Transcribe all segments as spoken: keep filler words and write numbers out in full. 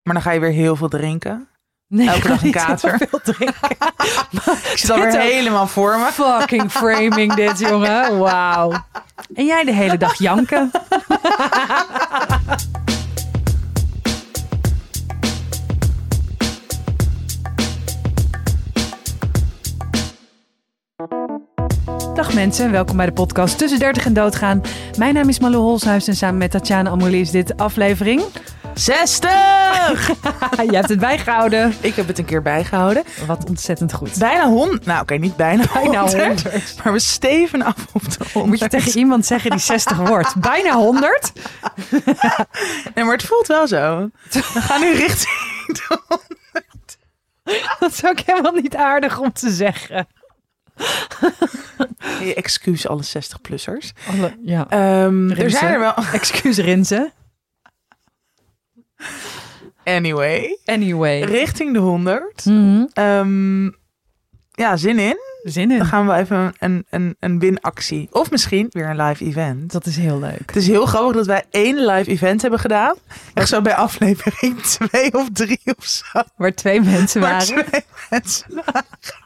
Maar dan ga je weer heel veel drinken. Nee, Elke dag een kater. Veel drinken. Ik zit alweer helemaal voor me. Fucking framing dit, jongen. Wauw. En jij de hele dag janken. Dag mensen, welkom bij de podcast Tussen dertig en Doodgaan. Mijn naam is Malou Holshuis en samen met Tatjana Amouli is dit aflevering... zestig! Je hebt het bijgehouden. Ik heb het een keer bijgehouden. Wat ontzettend goed. Bijna hond. Nou, oké, okay, niet bijna Bijna honderd. honderd. Maar we steven af op de honderd. Moet je tegen iemand zeggen die zestig wordt. Bijna honderd? Nee, maar het voelt wel zo. We gaan nu richting de honderd. Dat is ook helemaal niet aardig om te zeggen. Hey, excuus alle zestig-plussers. Alle, ja. Um, er zijn er wel... Excuus Rinze. Anyway. Anyway. Richting de honderd. Mm-hmm. Um, ja, zin in. Zin in. Dan gaan we even een, een, een winactie. Of misschien weer een live event. Dat is heel leuk. Het is heel grappig dat wij één live event hebben gedaan. Echt zo bij aflevering twee of drie of zo. Waar twee mensen Waar waren. twee mensen waren.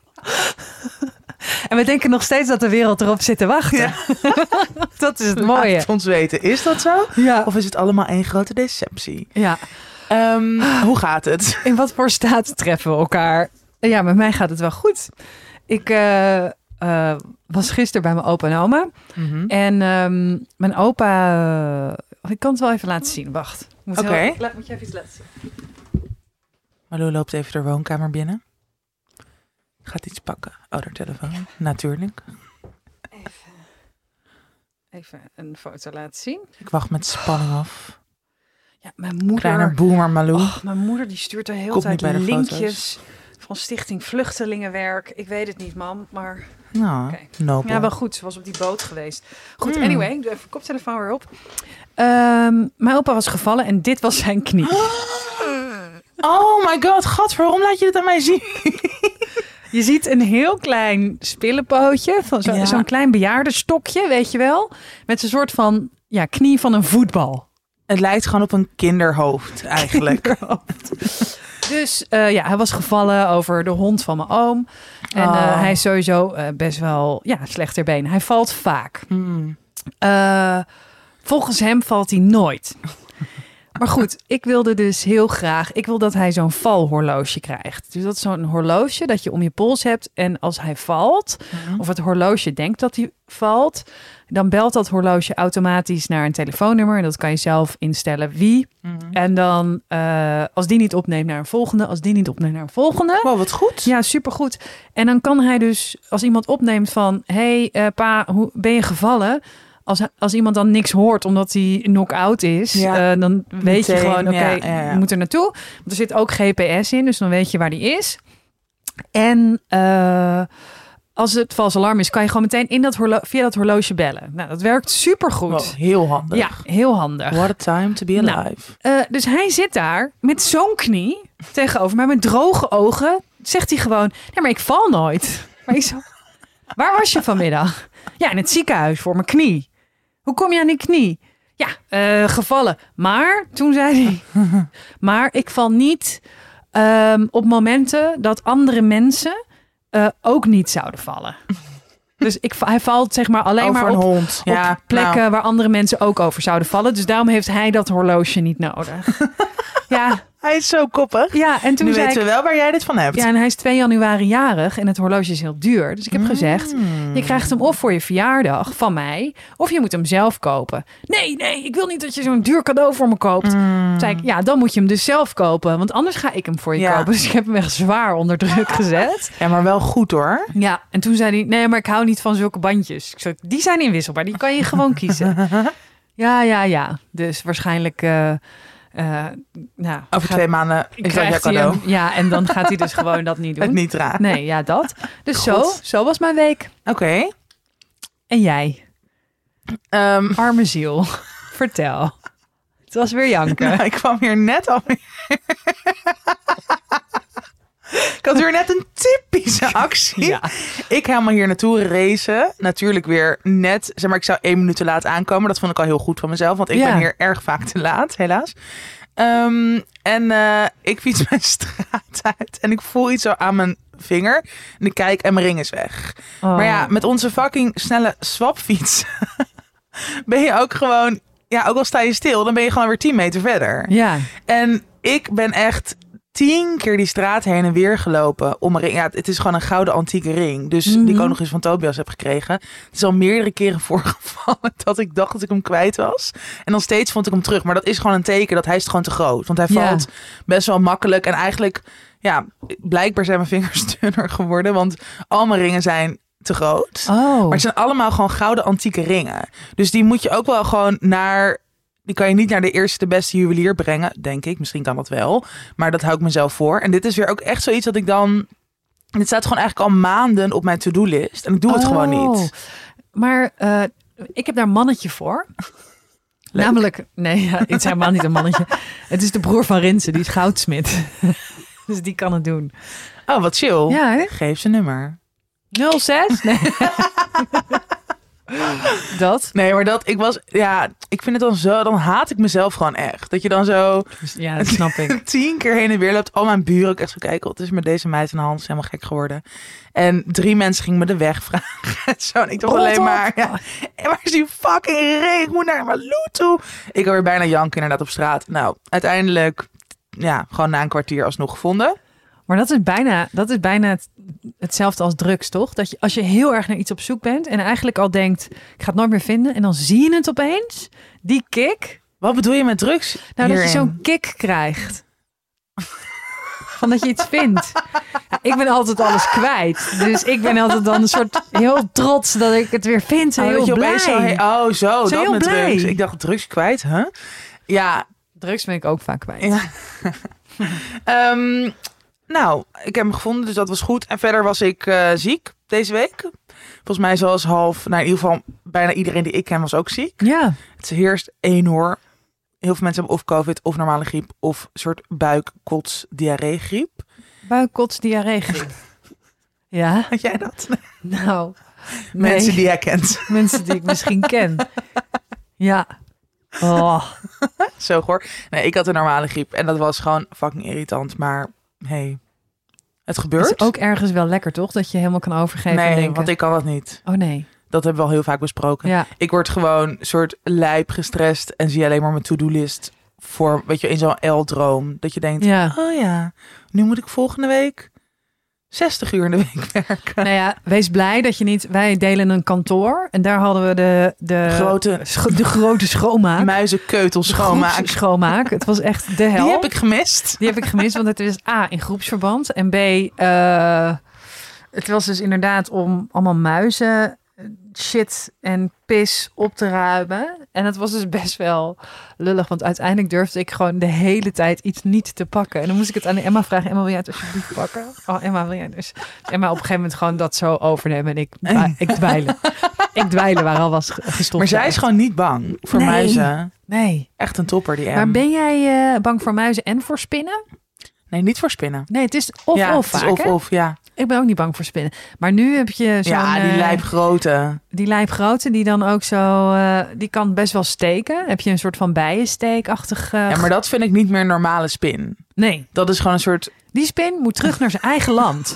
En we denken nog steeds dat de wereld erop zit te wachten. Ja. Dat is het Laat mooie. het ons weten. Is dat zo? Ja. Of is het allemaal één grote deceptie? Ja. Um, hoe gaat het? In wat voor staat treffen we elkaar? Ja, met mij gaat het wel goed. Ik uh, uh, was gisteren bij mijn opa en oma. Mm-hmm. En um, mijn opa... Uh, ik kan het wel even laten zien. Wacht. Oké. Okay. Heel... Moet je even iets laten zien? Malou loopt even de woonkamer binnen. Gaat iets pakken. Oh, haar telefoon. Natuurlijk. Even, even een foto laten zien. Ik wacht met spanning af. Ja, mijn moeder... Kleine boomer Malou. Oh, mijn moeder die stuurt er heel Komt tijd niet bij de linkjes van Stichting Vluchtelingenwerk. Ik weet het niet, mam, maar... Nou, okay. nobel. Ja, wel goed. Ze was op die boot geweest. Goed, Mm. anyway. Ik doe even koptelefoon weer op. Um, mijn opa was gevallen en dit was zijn knie. Oh my god, gat, waarom laat je dit aan mij zien? Je ziet een heel klein spillenpootje, van zo, Ja. zo'n klein bejaardenstokje, weet je wel. Met een soort van ja, knie van een voetbal. Het lijkt gewoon op een kinderhoofd eigenlijk. Kinderhoofd. Dus uh, ja, hij was gevallen over de hond van mijn oom. En Oh. uh, hij is sowieso uh, best wel ja, slecht ter been. Hij valt vaak. Hmm. Uh, volgens hem valt hij nooit. Maar goed, ik wilde dus heel graag... Ik wil dat hij zo'n valhorloge krijgt. Dus dat is zo'n horloge dat je om je pols hebt. En als hij valt, Mm-hmm. of het horloge denkt dat hij valt... dan belt dat horloge automatisch naar een telefoonnummer. En dat kan je zelf instellen wie. Mm-hmm. En dan, uh, als die niet opneemt, naar een volgende. Als die niet opneemt, naar een volgende. Wow, wat goed. Ja, supergoed. En dan kan hij dus, als iemand opneemt van... Hé, hey, uh, pa, hoe ben je gevallen... Als, als iemand dan niks hoort omdat hij knock-out is, Ja. uh, dan weet je Meteen, gewoon, oké, okay, ja, ja, ja. je moet er naartoe. Want er zit ook G P S in, dus dan weet je waar die is. En uh, als het vals alarm is, kan je gewoon meteen in dat horlo- via dat horloge bellen. Nou, dat werkt supergoed. Wow, heel handig. Ja, heel handig. What a time to be alive. Nou, uh, dus hij zit daar met zo'n knie tegenover mij, met droge ogen. Zegt hij gewoon, nee, maar ik val nooit. Maar ik zo, waar was je vanmiddag? Ja, in het ziekenhuis voor mijn knie. Hoe kom je aan die knie? Ja, uh, gevallen. Maar, toen zei hij... maar ik val niet um, op momenten dat andere mensen uh, ook niet zouden vallen. Dus ik, hij valt zeg maar alleen Over maar een op, hond. op Ja, plekken nou. waar andere mensen ook over zouden vallen. Dus daarom heeft hij dat horloge niet nodig. Ja, Hij is zo koppig. ja, en toen Nu zei weten ik... we wel waar jij dit van hebt. Ja, en hij is twee januari jarig en het horloge is heel duur. Dus ik heb Mm. gezegd, je krijgt hem of voor je verjaardag van mij, of je moet hem zelf kopen. Nee, nee, ik wil niet dat je zo'n duur cadeau voor me koopt. Mm. Zei ik, ja, dan moet je hem dus zelf kopen, want anders ga ik hem voor je Ja. kopen. Dus ik heb hem echt zwaar onder druk gezet. Ja, maar wel goed hoor. Ja, en toen zei hij, nee, maar ik hou niet van zulke bandjes. Ik zei, die zijn inwisselbaar, die kan je gewoon kiezen. Ja, ja, ja. Dus waarschijnlijk... Uh, Uh, nou, Over gaat, twee maanden is dat jouw krijgt hij cadeau. hem. Ja, en dan gaat hij dus gewoon dat niet doen. Het niet dragen. Nee, ja, dat. Dus Goed. zo, zo was mijn week. Oké. Okay. En jij? Um, Arme ziel. Vertel. Het was weer janken. nou, ik kwam hier net al. Ik had weer net een typische actie. Ja. Ik helemaal hier naartoe racen. Natuurlijk weer net, zeg maar, ik zou één minuut te laat aankomen. Dat vond ik al heel goed van mezelf, want ik Ja. ben hier erg vaak te laat, helaas. Um, en uh, ik fiets mijn straat uit en ik voel iets zo aan mijn vinger. En ik kijk en mijn ring is weg. Oh. Maar ja, met onze fucking snelle swapfiets ben je ook gewoon... Ja, ook al sta je stil, dan ben je gewoon weer tien meter verder. Ja. En ik ben echt tien keer die straat heen en weer gelopen om een ring. Ja, het is gewoon een gouden antieke ring. Dus Mm-hmm. die ik ook nog eens van Tobias heb gekregen. Het is al meerdere keren voorgevallen dat ik dacht dat ik hem kwijt was. En dan steeds vond ik hem terug. Maar dat is gewoon een teken dat hij is gewoon te groot. Want hij Ja. valt best wel makkelijk. En eigenlijk, ja, blijkbaar zijn mijn vingers dunner geworden. Want al mijn ringen zijn te groot. Oh. Maar het zijn allemaal gewoon gouden antieke ringen. Dus die moet je ook wel gewoon naar... Die kan je niet naar de eerste de beste juwelier brengen, denk ik. Misschien kan dat wel. Maar dat hou ik mezelf voor. En dit is weer ook echt zoiets dat ik dan... Dit staat gewoon eigenlijk al maanden op mijn to-do-list. En ik doe het Oh. gewoon niet. Maar uh, ik heb daar een mannetje voor. Leuk. Namelijk... Nee, ja, het is helemaal niet een mannetje. Het is de broer van Rinse, die is goudsmid. Dus die kan het doen. Oh, wat chill. Ja, hè? Geef zijn nummer. nul zes? Nee. Dat? Nee, maar dat... Ik was... Ja, ik vind het dan zo... Dan haat ik mezelf gewoon echt. Dat je dan zo... Ja, dat snap ik. tien keer heen en weer loopt. Al mijn buren ook echt zo kijken. Wat is er met deze meid aan de hand? Is helemaal gek geworden. En drie mensen gingen me de weg vragen. Zo, en ik dacht Rot alleen op. maar... Ja, en waar is die fucking ring? Ik moet naar mijn loot toe. Ik alweer bijna janken inderdaad op straat. Nou, uiteindelijk... Ja, gewoon na een kwartier alsnog gevonden. Maar dat is bijna, dat is bijna het, hetzelfde als drugs, toch? Dat je, als je heel erg naar iets op zoek bent en eigenlijk al denkt, ik ga het nooit meer vinden. En dan zie je het opeens. Die kick. Wat bedoel je met drugs? Nou, dat je hierin? zo'n kick krijgt. Van dat je iets vindt. Ja, ik ben altijd alles kwijt. Dus ik ben altijd dan een soort heel trots dat ik het weer vind. Zo Oh, heel dat je blij. opeens Zo, he- oh, zo. Zo dat heel met blij. drugs. Ik dacht, drugs kwijt, hè? Huh? Ja. Drugs ben ik ook vaak kwijt. ja. um, nou, ik heb hem gevonden, dus dat was goed. En verder was ik uh, ziek deze week. Volgens mij zoals half, nou in ieder geval bijna iedereen die ik ken was ook ziek. Ja. Het heerst één hoor. Heel veel mensen hebben of covid of normale griep of een soort buik, kots, diarree griep. Buikkots, diarree griep. Ja. Had jij dat? Nou. Nee. Mensen die jij kent. Mensen die ik misschien ken. Ja. Oh. Zo hoor. Nee, ik had een normale griep en dat was gewoon fucking irritant. Maar hey, het gebeurt. Het is ook ergens wel lekker, toch? Dat je helemaal kan overgeven en Nee, denken. want ik kan dat niet. Oh nee. Dat hebben we al heel vaak besproken. Ja. Ik word gewoon een soort lijp gestrest en zie alleen maar mijn to-do-list voor, weet je, in zo'n L-droom. Dat je denkt, Ja. oh ja, nu moet ik volgende week zestig uur in de week werken. Nou ja, wees blij dat je niet... Wij delen een kantoor en daar hadden we de... De Grote scho- de grote schoonmaak. muizenkeutel schoonmaak. Groeps- schoonmaak. Het was echt de hel. Die heb ik gemist. Die heb ik gemist, want het is A, in groepsverband. En B, uh, het was dus inderdaad om allemaal muizen, shit en pis op te ruimen. En het was dus best wel lullig, want uiteindelijk durfde ik gewoon de hele tijd iets niet te pakken. En dan moest ik het aan Emma vragen. Emma, wil jij het alsjeblieft pakken? Oh, Emma, wil jij dus? Emma op een gegeven moment gewoon dat zo overnemen. En ik, ik dweilen. Ik dweilen waar al was gestopt. Maar zij is gewoon niet bang voor Nee. muizen. Nee. Echt een topper, die M. Maar ben jij uh, bang voor muizen en voor spinnen? Nee, niet voor spinnen. Nee, het is of ja, of het vaak, is of hè? of, ja. Ik ben ook niet bang voor spinnen. Maar nu heb je zo'n... Ja, die eh, lijpgrote. Die lijpgrote, die dan ook zo... Uh, die kan best wel steken. Heb je een soort van bijensteekachtig... Uh, Ja, maar dat vind ik niet meer een normale spin. Nee. Dat is gewoon een soort... Die spin moet terug naar zijn eigen land.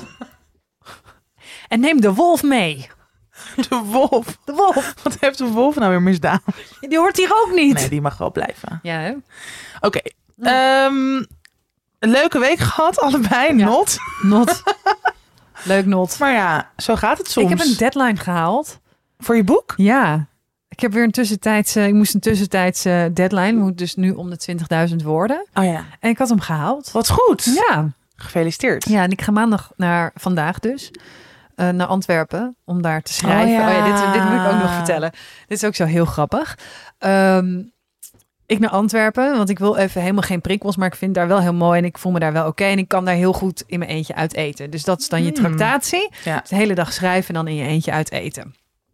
En neem de wolf mee. De wolf. De wolf. Wat heeft de wolf nou weer misdaan? Die hoort hier ook niet. Nee, die mag wel blijven. Ja, hè? Oké. Okay. Um, een leuke week gehad, allebei. Ja. Not. Not. Leuk not. Maar ja, zo gaat het soms. Ik heb een deadline gehaald. Voor je boek? Ja. Ik heb weer een tussentijdse... Ik moest een tussentijdse deadline. Moet dus nu om de twintigduizend woorden. Oh ja. En ik had hem gehaald. Wat goed. Ja. Gefeliciteerd. Ja, en ik ga maandag naar vandaag dus. Uh, naar Antwerpen om daar te schrijven. Oh ja. Oh ja, dit, dit moet ik ook nog vertellen. Dit is ook zo heel grappig. Um, ik naar Antwerpen, want ik wil even helemaal geen prikkels, maar ik vind daar wel heel mooi en ik voel me daar wel oké. Okay, en ik kan daar heel goed in mijn eentje uit eten. Dus dat is dan je Mm. tractatie. Ja. Dus de hele dag schrijven en dan in je eentje uit eten.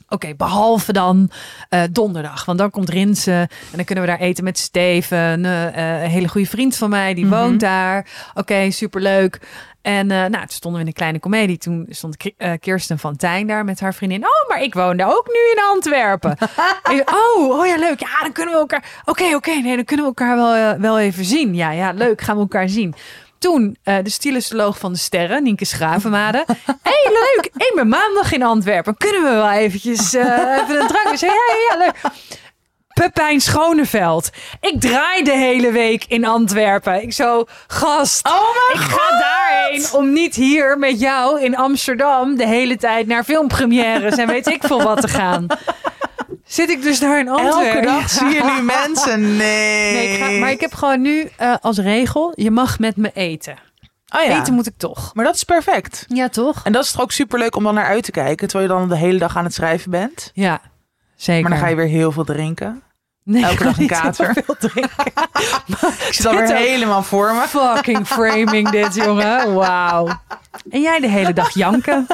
Oké, okay, behalve dan uh, donderdag. Want dan komt Rinse. En dan kunnen we daar eten met Steven. Uh, uh, een hele goede vriend van mij. Die mm-hmm. woont daar. Oké, okay, superleuk. En uh, nou, toen stonden we in een kleine komedie. Toen stond uh, Kirsten van Tijn daar met haar vriendin. Oh, maar ik woon daar ook nu in Antwerpen. en, oh, oh ja, leuk. Ja, dan kunnen we elkaar... Oké, okay, oké. Okay, nee, dan kunnen we elkaar wel, uh, wel even zien. Ja, ja, leuk. Gaan we elkaar zien. Toen uh, de stylistoloog van de sterren, Nienke Schravenmade. Hé, hey, leuk. Ik ben maandag in Antwerpen. Kunnen we wel eventjes uh, even een drankje? Zei, ja, ja, ja, leuk. Pepijn Schoneveld. Ik draai de hele week in Antwerpen. Ik zo, gast, oh ik God. ga daarheen om niet hier met jou in Amsterdam de hele tijd naar filmpremières en weet ik veel wat te gaan. Zit ik dus daar in Antwerpen? Elke dag zie je nu mensen. Nee. nee ik ga, maar ik heb gewoon nu uh, als regel, je mag met me eten. Oh ja. Eten moet ik toch. Maar dat is perfect. Ja, toch? En dat is toch ook superleuk om dan naar uit te kijken, terwijl je dan de hele dag aan het schrijven bent. Ja, zeker. Maar dan ga je weer heel veel drinken. Nee, elke dag een kater. Veel drinken. Ik zit alweer helemaal voor me. Fucking framing dit, jongen. Wauw. En jij de hele dag janken.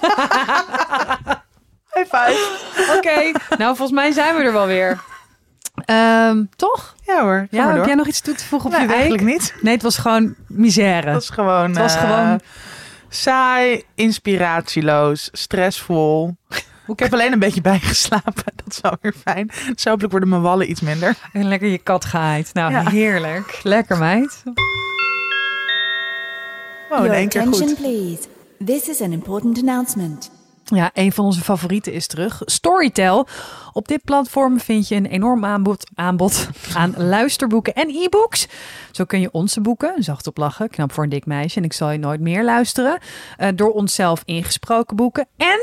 High five. Oké, okay. Nou volgens mij zijn we er wel weer. Um, toch? Ja hoor. Ja, heb jij nog iets toe te voegen op nee, je week? Eigenlijk niet. Nee, het was gewoon misère. Het was gewoon, het was uh, gewoon... saai, inspiratieloos, stressvol. Ik heb alleen een beetje bijgeslapen. Dat is wel weer fijn. Dus hopelijk worden mijn wallen iets minder. En lekker je kat gehaaid. Nou, ja. Heerlijk. Lekker, meid. Oh, in één keer goed. Please. This is an important announcement. Ja, een van onze favorieten is terug. Storytel. Op dit platform vind je een enorm aanbod, aanbod aan luisterboeken en e-books. Zo kun je onze boeken, Zacht op lachen, Knap voor een dik meisje en Ik zal je nooit meer luisteren, uh, door onszelf ingesproken boeken. En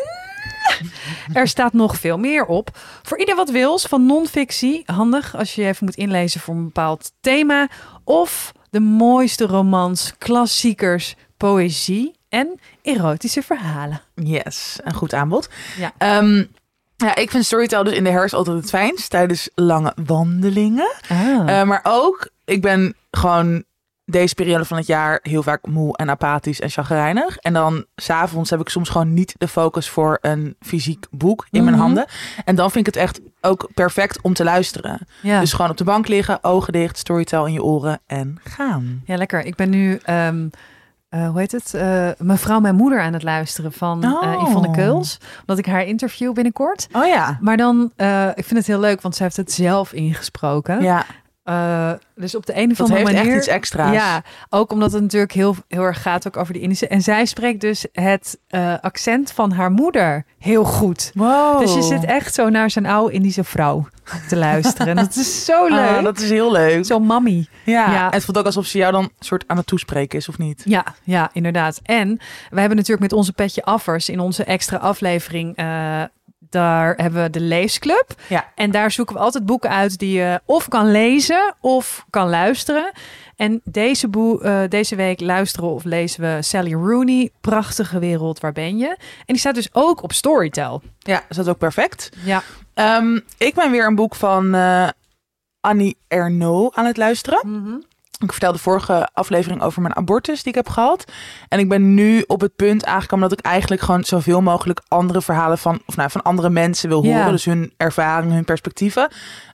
er staat nog veel meer op. Voor ieder wat wils, van non-fictie. Handig als je je even moet inlezen voor een bepaald thema. Of de mooiste romans, klassiekers, poëzie en erotische verhalen. Yes, een goed aanbod. Ja. Um, ja, ik vind Storytel dus in de herfst altijd het fijnst. Tijdens lange wandelingen. Ah. Uh, maar ook, ik ben gewoon deze periode van het jaar heel vaak moe en apathisch en chagrijnig. En dan 's avonds heb ik soms gewoon niet de focus voor een fysiek boek in mm-hmm. mijn handen. En dan vind ik het echt ook perfect om te luisteren. Ja. Dus gewoon op de bank liggen, ogen dicht, Storytel in je oren en gaan. Ja, lekker. Ik ben nu, um, uh, hoe heet het? Uh, Mevrouw Mijn Moeder aan het luisteren van oh. uh, Yvonne Keuls. Omdat ik haar interview binnenkort. Oh ja. Maar dan, uh, ik vind het heel leuk, want zij heeft het zelf ingesproken. Ja. Uh, dus op de een of andere manier... Dat heeft echt iets extra's. Ja, ook omdat het natuurlijk heel, heel erg gaat ook over de Indische. En zij spreekt dus het uh, accent van haar moeder heel goed. Wow. Dus je zit echt zo naar zijn oude Indische vrouw te luisteren. En dat is zo leuk. Ah, dat is heel leuk. Zo mammy. Ja, ja. En het voelt ook alsof ze jou dan soort aan het toespreken is, of niet? Ja, ja, inderdaad. En we hebben natuurlijk met onze Petje Affers in onze extra aflevering... Uh, Daar hebben we de leesclub. Ja. En daar zoeken we altijd boeken uit die je of kan lezen of kan luisteren. En deze, boe, uh, deze week luisteren of lezen we Sally Rooney, Prachtige Wereld, Waar ben je? En die staat dus ook op Storytel. Ja, is dat ook perfect? Ja. Um, ik ben weer een boek van uh, Annie Ernaux aan het luisteren. Mm-hmm. Ik vertelde vorige aflevering over mijn abortus die ik heb gehad. En ik ben nu op het punt aangekomen dat ik eigenlijk gewoon zoveel mogelijk andere verhalen van, of nou, van andere mensen wil horen. Ja. Dus hun ervaringen, hun perspectieven.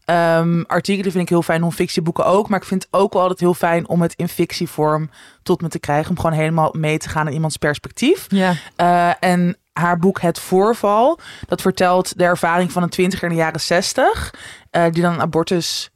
Um, artikelen vind ik heel fijn, non-fictieboeken ook. Maar ik vind het ook wel altijd heel fijn om het in fictievorm tot me te krijgen. Om gewoon helemaal mee te gaan in iemands perspectief. Ja. Uh, en haar boek Het Voorval, dat vertelt de ervaring van een twintiger in de jaren zestig. Uh, die dan een abortus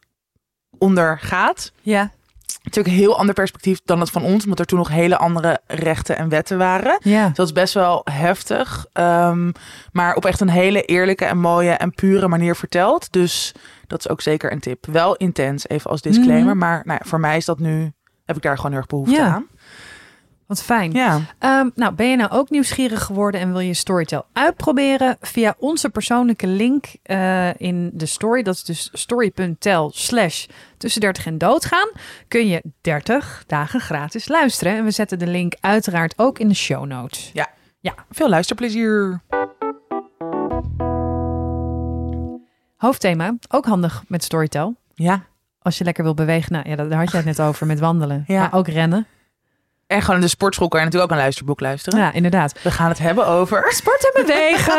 ondergaat. Ja. Natuurlijk een heel ander perspectief dan het van ons, omdat er toen nog hele andere rechten en wetten waren. Ja. Dus dat is best wel heftig, um, maar op echt een hele eerlijke en mooie en pure manier verteld. Dus dat is ook zeker een tip. Wel intens, even als disclaimer, mm-hmm. maar nou ja, voor mij is dat nu, heb ik daar gewoon heel erg behoefte ja. aan. Wat fijn. Ja. Um, nou, ben je nou ook nieuwsgierig geworden en wil je Storytel uitproberen? Via onze persoonlijke link uh, in de story, dat is dus story.tel slash tussen dertig en doodgaan, kun je dertig dagen gratis luisteren. En we zetten de link uiteraard ook in de show notes. Ja, ja. Veel luisterplezier. Hoofdthema, ook handig met Storytel. Ja. Als je lekker wil bewegen, nou ja, daar had jij het net over met wandelen. Ja. Maar ook rennen. En gewoon in de sportschool kan je natuurlijk ook een luisterboek luisteren. Ja, inderdaad. We gaan het hebben over... Sport en bewegen.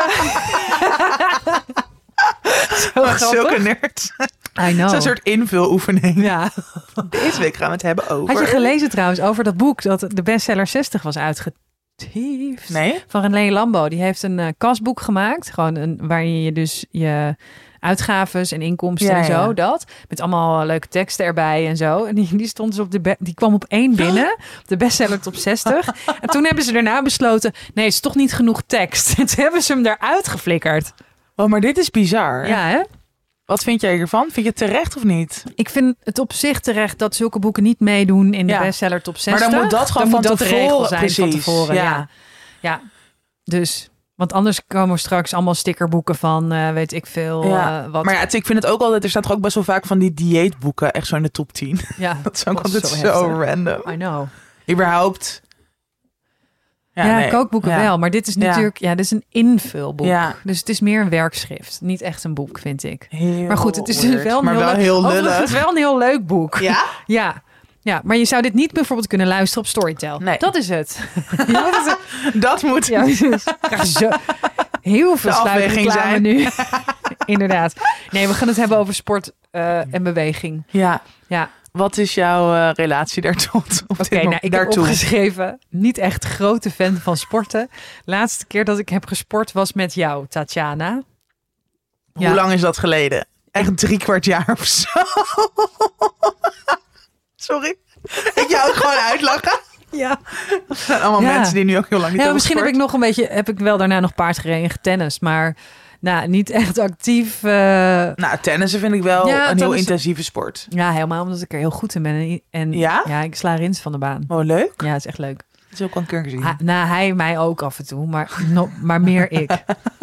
Zo Oh, zulke nerds. I know. Zo'n soort invuloefening. Ja. Deze week gaan we het hebben over... Had je gelezen trouwens over dat boek dat de bestseller zestig was uitgetiefd? Nee? Van René Lambo. Die heeft een uh, kasboek gemaakt. Gewoon een, waar je dus je uitgaves en inkomsten Ja, en zo, ja. dat. Met allemaal leuke teksten erbij en zo. En die, die stond dus op de... Be- die kwam op één binnen. Op de bestseller top zestig. En toen hebben ze daarna besloten... Nee, het is toch niet genoeg tekst. En toen hebben ze hem eruit geflikkerd. Oh, maar dit is bizar. Ja, hè? Wat vind jij hiervan? Vind je het terecht of niet? Ik vind het op zich terecht dat zulke boeken niet meedoen in de Ja. bestseller top zestig. Maar dan moet dat gewoon Dan van moet dat de regel tevoren- zijn precies, van tevoren. Ja. ja. ja. Dus, want anders komen er straks allemaal stickerboeken van, uh, weet ik veel, Ja. uh, wat. Maar ja, het- ik vind het ook altijd... Er staat toch ook best wel vaak van die dieetboeken. Echt zo in de top tien. ja, Dat is ook dat altijd is zo, zo heftig. random. I know. Überhaupt... Ja, nee. kookboeken Ja. wel. Maar dit is Ja. natuurlijk, ja, dit is een invulboek. Ja. Dus het is meer een werkschrift. Niet echt een boek, vind ik. Heel Maar goed, het is dus weird, wel een maar heel, wel leuk- heel overigens lullig. wel een heel leuk boek. Ja? Ja. Ja, maar je zou dit niet bijvoorbeeld kunnen luisteren op Storytel. Nee. Dat is het. Ja, dat is het. Dat moet... Ja, dus, ja, zo, heel veel De afweging sluipreclame zijn. nu. Inderdaad. Nee, we gaan het hebben over sport uh, en beweging. Ja. Ja, Wat is jouw uh, relatie daartoe? oké. nou, ik heb opgeschreven, niet echt grote fan van sporten. Laatste keer dat ik heb gesport was met jou, Tatjana. Hoe Ja. lang is dat geleden? Echt drie kwart jaar of zo. Sorry. Ik jou ook gewoon uitlachen. Ja. Er zijn allemaal Ja. mensen die nu ook heel lang niet Ja, hebben misschien heb ik gesport. nog een beetje, heb ik wel daarna nog paardgereden en getennist, maar nou, niet echt actief. Uh, Nou, tennissen vind ik wel Ja, een heel tennissen- intensieve sport. ja, helemaal omdat ik er heel goed in ben. En, en Ja? ja, ik sla rins van de baan. Oh, leuk. Ja, het is echt leuk. Dat is ook al een keer gezien. Ha, nou, hij mij ook af en toe, maar, no, maar meer ik.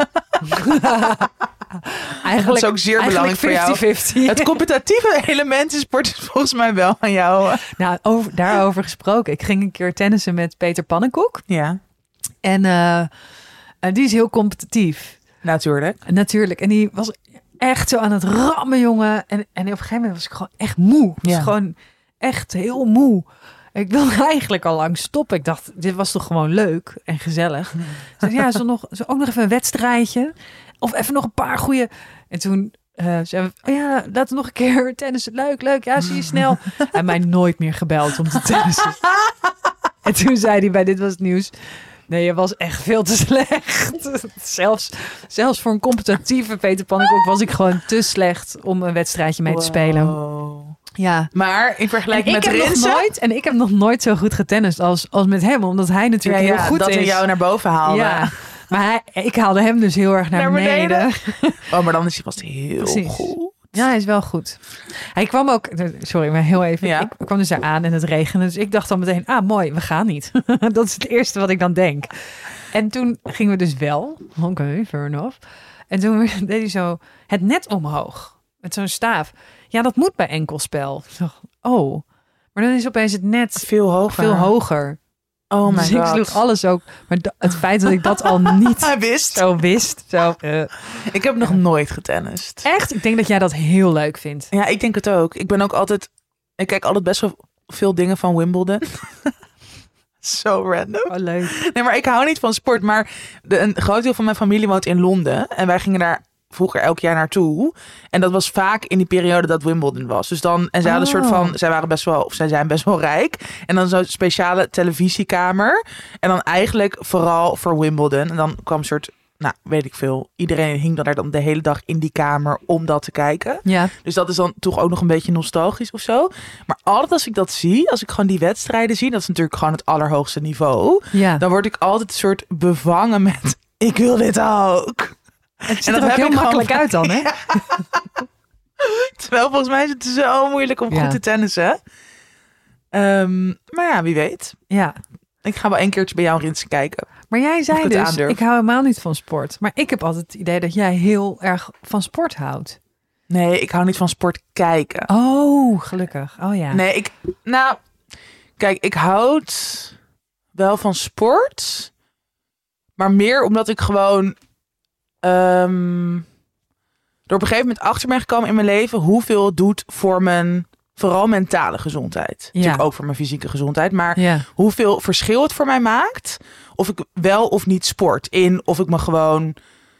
Eigenlijk, Dat is ook zeer belangrijk voor jou. vijftig vijftig. Het competitieve element in sport is volgens mij wel aan jou. Nou, over, daarover gesproken. Ik ging een keer tennissen met Peter Pannenkoek. Ja, En uh, uh, die is heel competitief. natuurlijk. Natuurlijk. En die was echt zo aan het rammen, jongen. En, en op een gegeven moment was ik gewoon echt moe. Ik was Ja. gewoon echt heel moe. Ik wilde eigenlijk al lang stoppen. Ik dacht, dit was toch gewoon leuk en gezellig. Ik zei, ja, zo nog, zo ook nog even een wedstrijdje. Of even nog een paar goede. En toen uh, zei we, oh ja, laten we nog een keer tennissen. Leuk, leuk. Ja, zie je snel. Hij heeft mij nooit meer gebeld om te tennissen. En toen zei hij bij Dit Was Het Nieuws... Nee, je was echt veel te slecht. zelfs, zelfs voor een competitieve Peter Pannenkoek was ik gewoon te slecht om een wedstrijdje mee te spelen. Wow. Ja. Maar in En vergelijking ik met heb nog rinsen... nooit en ik heb nog nooit zo goed getennist als, als met hem, omdat hij Ja, natuurlijk ja, heel goed dat is. hij jou naar boven haalde. Ja. Maar hij, ik haalde hem dus heel erg naar, Naar beneden. beneden. Oh, maar dan is hij vast heel Precies. goed. Ja, hij is wel goed. Hij kwam ook, sorry, maar heel even. Ja. Ik kwam dus daar aan en het regende. Dus ik dacht dan meteen, ah mooi, we gaan niet. Dat is het eerste wat ik dan denk. En toen gingen we dus wel. Oké, okay, fair enough. En toen deed hij zo het net omhoog. Met zo'n staaf. Ja, dat moet bij enkelspel. Ik dacht, oh. Maar dan is opeens het net Veel hoger. veel hoger. Oh my Dus ik god. sloeg alles ook. Maar da- het feit dat ik dat al niet Hij wist. zo wist. Zo, uh. Ik heb nog nooit getennist. Echt? Ik denk dat jij dat heel leuk vindt. Ja, ik denk het ook. Ik ben ook altijd... Ik kijk altijd best wel veel dingen van Wimbledon. Zo random. Oh, leuk. Nee, maar ik hou niet van sport. Maar de, een groot deel van mijn familie woont in Londen. En wij gingen daar vroeger elk jaar naartoe. En dat was vaak in die periode dat Wimbledon was. Dus dan, en zij hadden een Oh. soort van... Zij waren best wel... Of zij zijn best wel rijk. En dan zo'n speciale televisiekamer. En dan eigenlijk vooral voor Wimbledon. En dan kwam een soort... Nou, weet ik veel. Iedereen hing dan daar dan de hele dag in die kamer om dat te kijken. Ja. Dus dat is dan toch ook nog een beetje nostalgisch of zo. Maar altijd als ik dat zie, als ik gewoon die wedstrijden zie, dat is natuurlijk gewoon het allerhoogste niveau. Ja. Dan word ik altijd een soort bevangen met, ik wil dit ook. Het ziet En er dat ook heb heel ik gewoon makkelijk uit dan, hè? Terwijl volgens mij is het zo moeilijk om Ja. goed te tennissen. Um, maar ja, wie weet. Ja. Ik ga wel een keertje bij jou Rinsen kijken. Maar jij Of zei ik het dus, aandurf. ik hou helemaal niet van sport. Maar ik heb altijd het idee dat jij heel erg van sport houdt. Nee, ik hou niet van sport kijken. Oh, gelukkig. Oh ja. Nee, ik... Nou, kijk, ik houd wel van sport. Maar meer omdat ik gewoon... Um, er op een gegeven moment achter ben gekomen in mijn leven... hoeveel het doet voor mijn vooral mentale gezondheid. Ja. Natuurlijk ook voor mijn fysieke gezondheid. Maar Ja. hoeveel verschil het voor mij maakt. Of ik wel of niet sport. In of ik me gewoon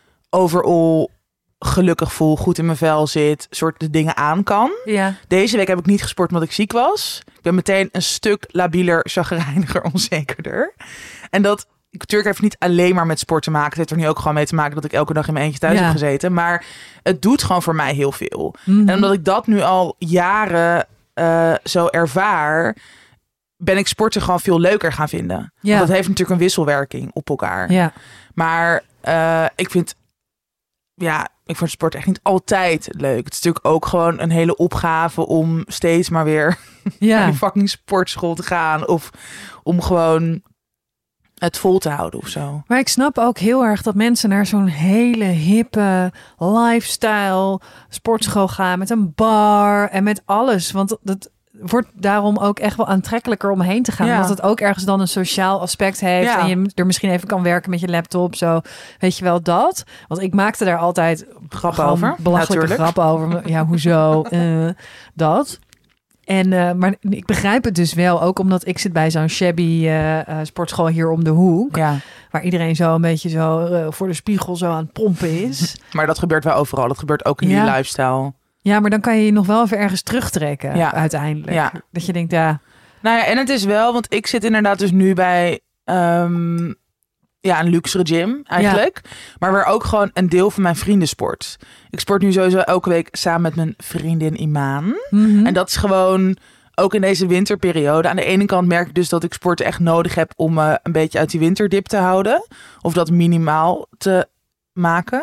overal gelukkig voel. Goed in mijn vel zit. Soort de dingen aan kan. Ja. Deze week heb ik niet gesport omdat ik ziek was. Ik ben meteen een stuk labieler, chagrijniger, onzekerder. En dat... Natuurlijk heeft het niet alleen maar met sport te maken. Het heeft er nu ook gewoon mee te maken dat ik elke dag in mijn eentje thuis Ja. heb gezeten. Maar het doet gewoon voor mij heel veel. Mhm. En omdat ik dat nu al jaren uh, zo ervaar, ben ik sporten gewoon veel leuker gaan vinden. Ja. Want dat heeft natuurlijk een wisselwerking op elkaar. Ja. Maar uh, ik vind, ja, ik vind sport echt niet altijd leuk. Het is natuurlijk ook gewoon een hele opgave om steeds maar weer Ja. naar die fucking sportschool te gaan. Of om gewoon het vol te houden of zo. Maar ik snap ook heel erg dat mensen naar zo'n hele hippe lifestyle sportschool gaan met een bar en met alles. Want dat wordt daarom ook echt wel aantrekkelijker om heen te gaan. Ja. Omdat het ook ergens dan een sociaal aspect heeft. Ja. En je er misschien even kan werken met je laptop. Zo, weet je wel dat? Want ik maakte daar altijd Grappen gewoon over. belachelijke Natuurlijk. grappen over. Ja, hoezo? uh, dat. En, uh, maar ik begrijp het dus wel, ook omdat ik zit bij zo'n shabby uh, uh, sportschool hier om de hoek. Ja, Waar iedereen zo een beetje zo uh, voor de spiegel zo aan het pompen is. maar dat gebeurt wel overal. Dat gebeurt ook in Ja. die lifestyle. Ja, maar dan kan je je nog wel even ergens terugtrekken Ja. uiteindelijk. Ja. Dat je denkt, ja, Nou ja, en het is wel, want ik zit inderdaad dus nu bij um, ja, een luxere gym eigenlijk. Maar waar ook gewoon een deel van mijn vrienden sport. Ik sport nu sowieso elke week samen met mijn vriendin Imaan. mm-hmm. En dat is gewoon ook in deze winterperiode. Aan de ene kant merk ik dus dat ik sport echt nodig heb om me een beetje uit die winterdip te houden. Of dat minimaal te maken.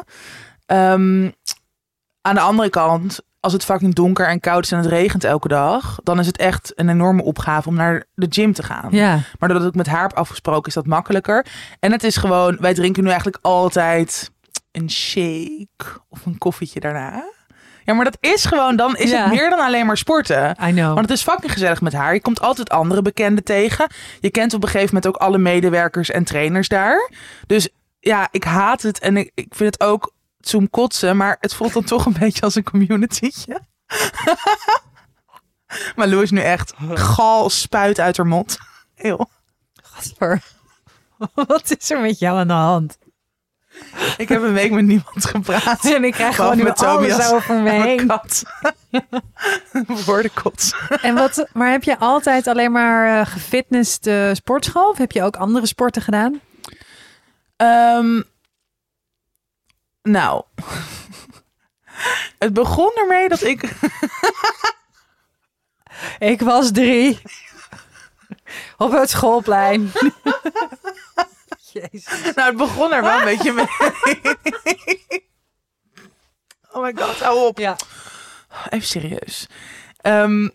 Um, aan de andere kant, als het fucking donker en koud is en het regent elke dag, dan is het echt een enorme opgave om naar de gym te gaan. ja. Maar doordat ik met haar heb afgesproken, is dat makkelijker. En het is gewoon, wij drinken nu eigenlijk altijd een shake of een koffietje daarna. Ja, maar dat is gewoon, dan is Ja. het meer dan alleen maar sporten. I know. Want het is fucking gezellig met haar. Je komt altijd andere bekenden tegen. Je kent op een gegeven moment ook alle medewerkers en trainers daar. Dus ja, ik haat het en ik, ik vind het ook zoom kotsen, maar het voelt dan toch een beetje als een communitytje. Maar Lou is nu echt gal spuit uit haar mond. Heel. Gadver. Wat is er met jou aan de hand? Ik heb een week met niemand gepraat. En ik krijg gewoon Behalve nu met alles Tobias over me en mijn heen. kat. Woordenkots. En wat, maar heb je altijd alleen maar uh, gefitnessd uh, sportschool? Of heb je ook andere sporten gedaan? Um, nou, het begon ermee dat ik... Ik was drie. Op het schoolplein. Jezus. Nou, het begon er wel een beetje mee. Oh my god, hou op. Ja. Even serieus. Um,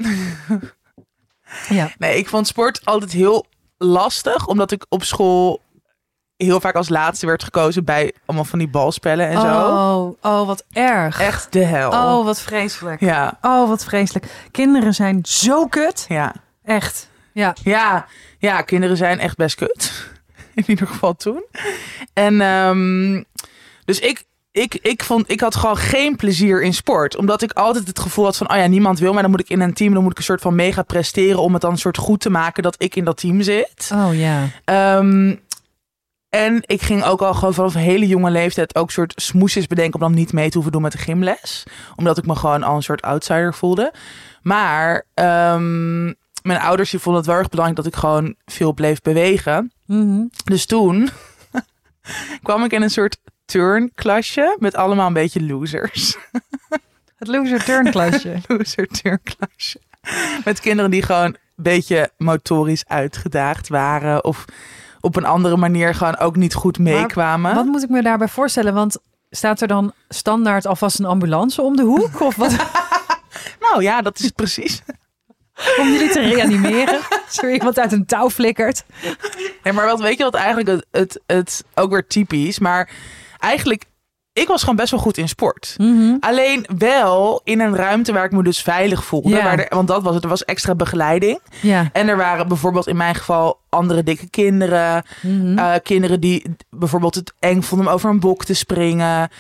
Ja. nee, ik vond sport altijd heel lastig, omdat ik op school heel vaak als laatste werd gekozen bij allemaal van die balspellen en zo. Oh, oh, wat erg. Echt de hel. Oh, wat vreselijk. Ja, Oh, wat vreselijk. Kinderen zijn zo kut. ja. Echt. Ja. Ja, ja, kinderen zijn echt best kut. In ieder geval toen. En um, dus ik, ik, ik, vond, ik had gewoon geen plezier in sport. Omdat ik altijd het gevoel had van, oh ja, niemand wil mij. Dan moet ik in een team, dan moet ik een soort van mega presteren om het dan een soort goed te maken dat ik in dat team zit. Oh ja. Um, en ik ging ook al gewoon vanaf een hele jonge leeftijd ook soort smoesjes bedenken om dan niet mee te hoeven doen met de gymles. Omdat ik me gewoon al een soort outsider voelde. Maar um, mijn ouders die vonden het wel erg belangrijk dat ik gewoon veel bleef bewegen. Mm-hmm. Dus toen kwam ik in een soort turnklasje met allemaal een beetje losers. Het loser turnklasje. Loser turnklasje. Met kinderen die gewoon een beetje motorisch uitgedaagd waren. Of op een andere manier gewoon ook niet goed meekwamen. Wat moet ik me daarbij voorstellen? Want staat er dan standaard alvast een ambulance om de hoek? Of wat? Nou ja, dat is het precies. Om jullie te reanimeren? Zo iemand uit een touw flikkert? Nee, maar wat weet je wat eigenlijk het, het, het ook weer typisch. Maar eigenlijk, ik was gewoon best wel goed in sport. Mm-hmm. Alleen wel in een ruimte waar ik me dus veilig voelde. Ja. Waar er, want dat was het. Er was extra begeleiding. Ja. En er waren bijvoorbeeld in mijn geval andere dikke kinderen. Mm-hmm. Uh, kinderen die bijvoorbeeld het eng vonden om over een bok te springen.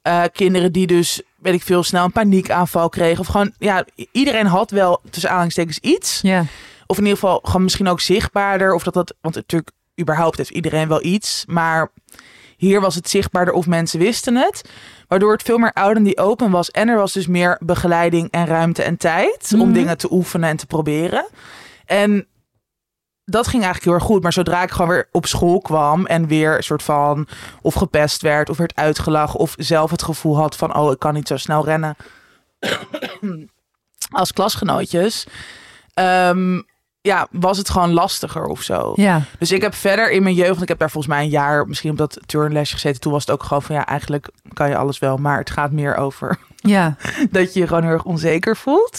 Uh, kinderen die dus, weet ik veel, snel een paniekaanval kregen. Of gewoon, ja, iedereen had wel tussen aanhalingstekens iets. Ja. Of in ieder geval gewoon misschien ook zichtbaarder. Of dat dat, want natuurlijk überhaupt heeft iedereen wel iets. Maar hier was het zichtbaarder of mensen wisten het. Waardoor het veel meer oud en die open was. En er was dus meer begeleiding en ruimte en tijd. Mm-hmm. Om dingen te oefenen en te proberen. En dat ging eigenlijk heel erg goed. Maar zodra ik gewoon weer op school kwam en weer een soort van of gepest werd of werd uitgelachen of zelf het gevoel had van oh, ik kan niet zo snel rennen als klasgenootjes. Um, ja, was het gewoon lastiger of zo. Ja. Dus ik heb verder in mijn jeugd, ik heb daar volgens mij een jaar misschien op dat turnlesje gezeten. Toen was het ook gewoon van ja, eigenlijk kan je alles wel, maar het gaat meer over ja. dat je je gewoon heel erg onzeker voelt.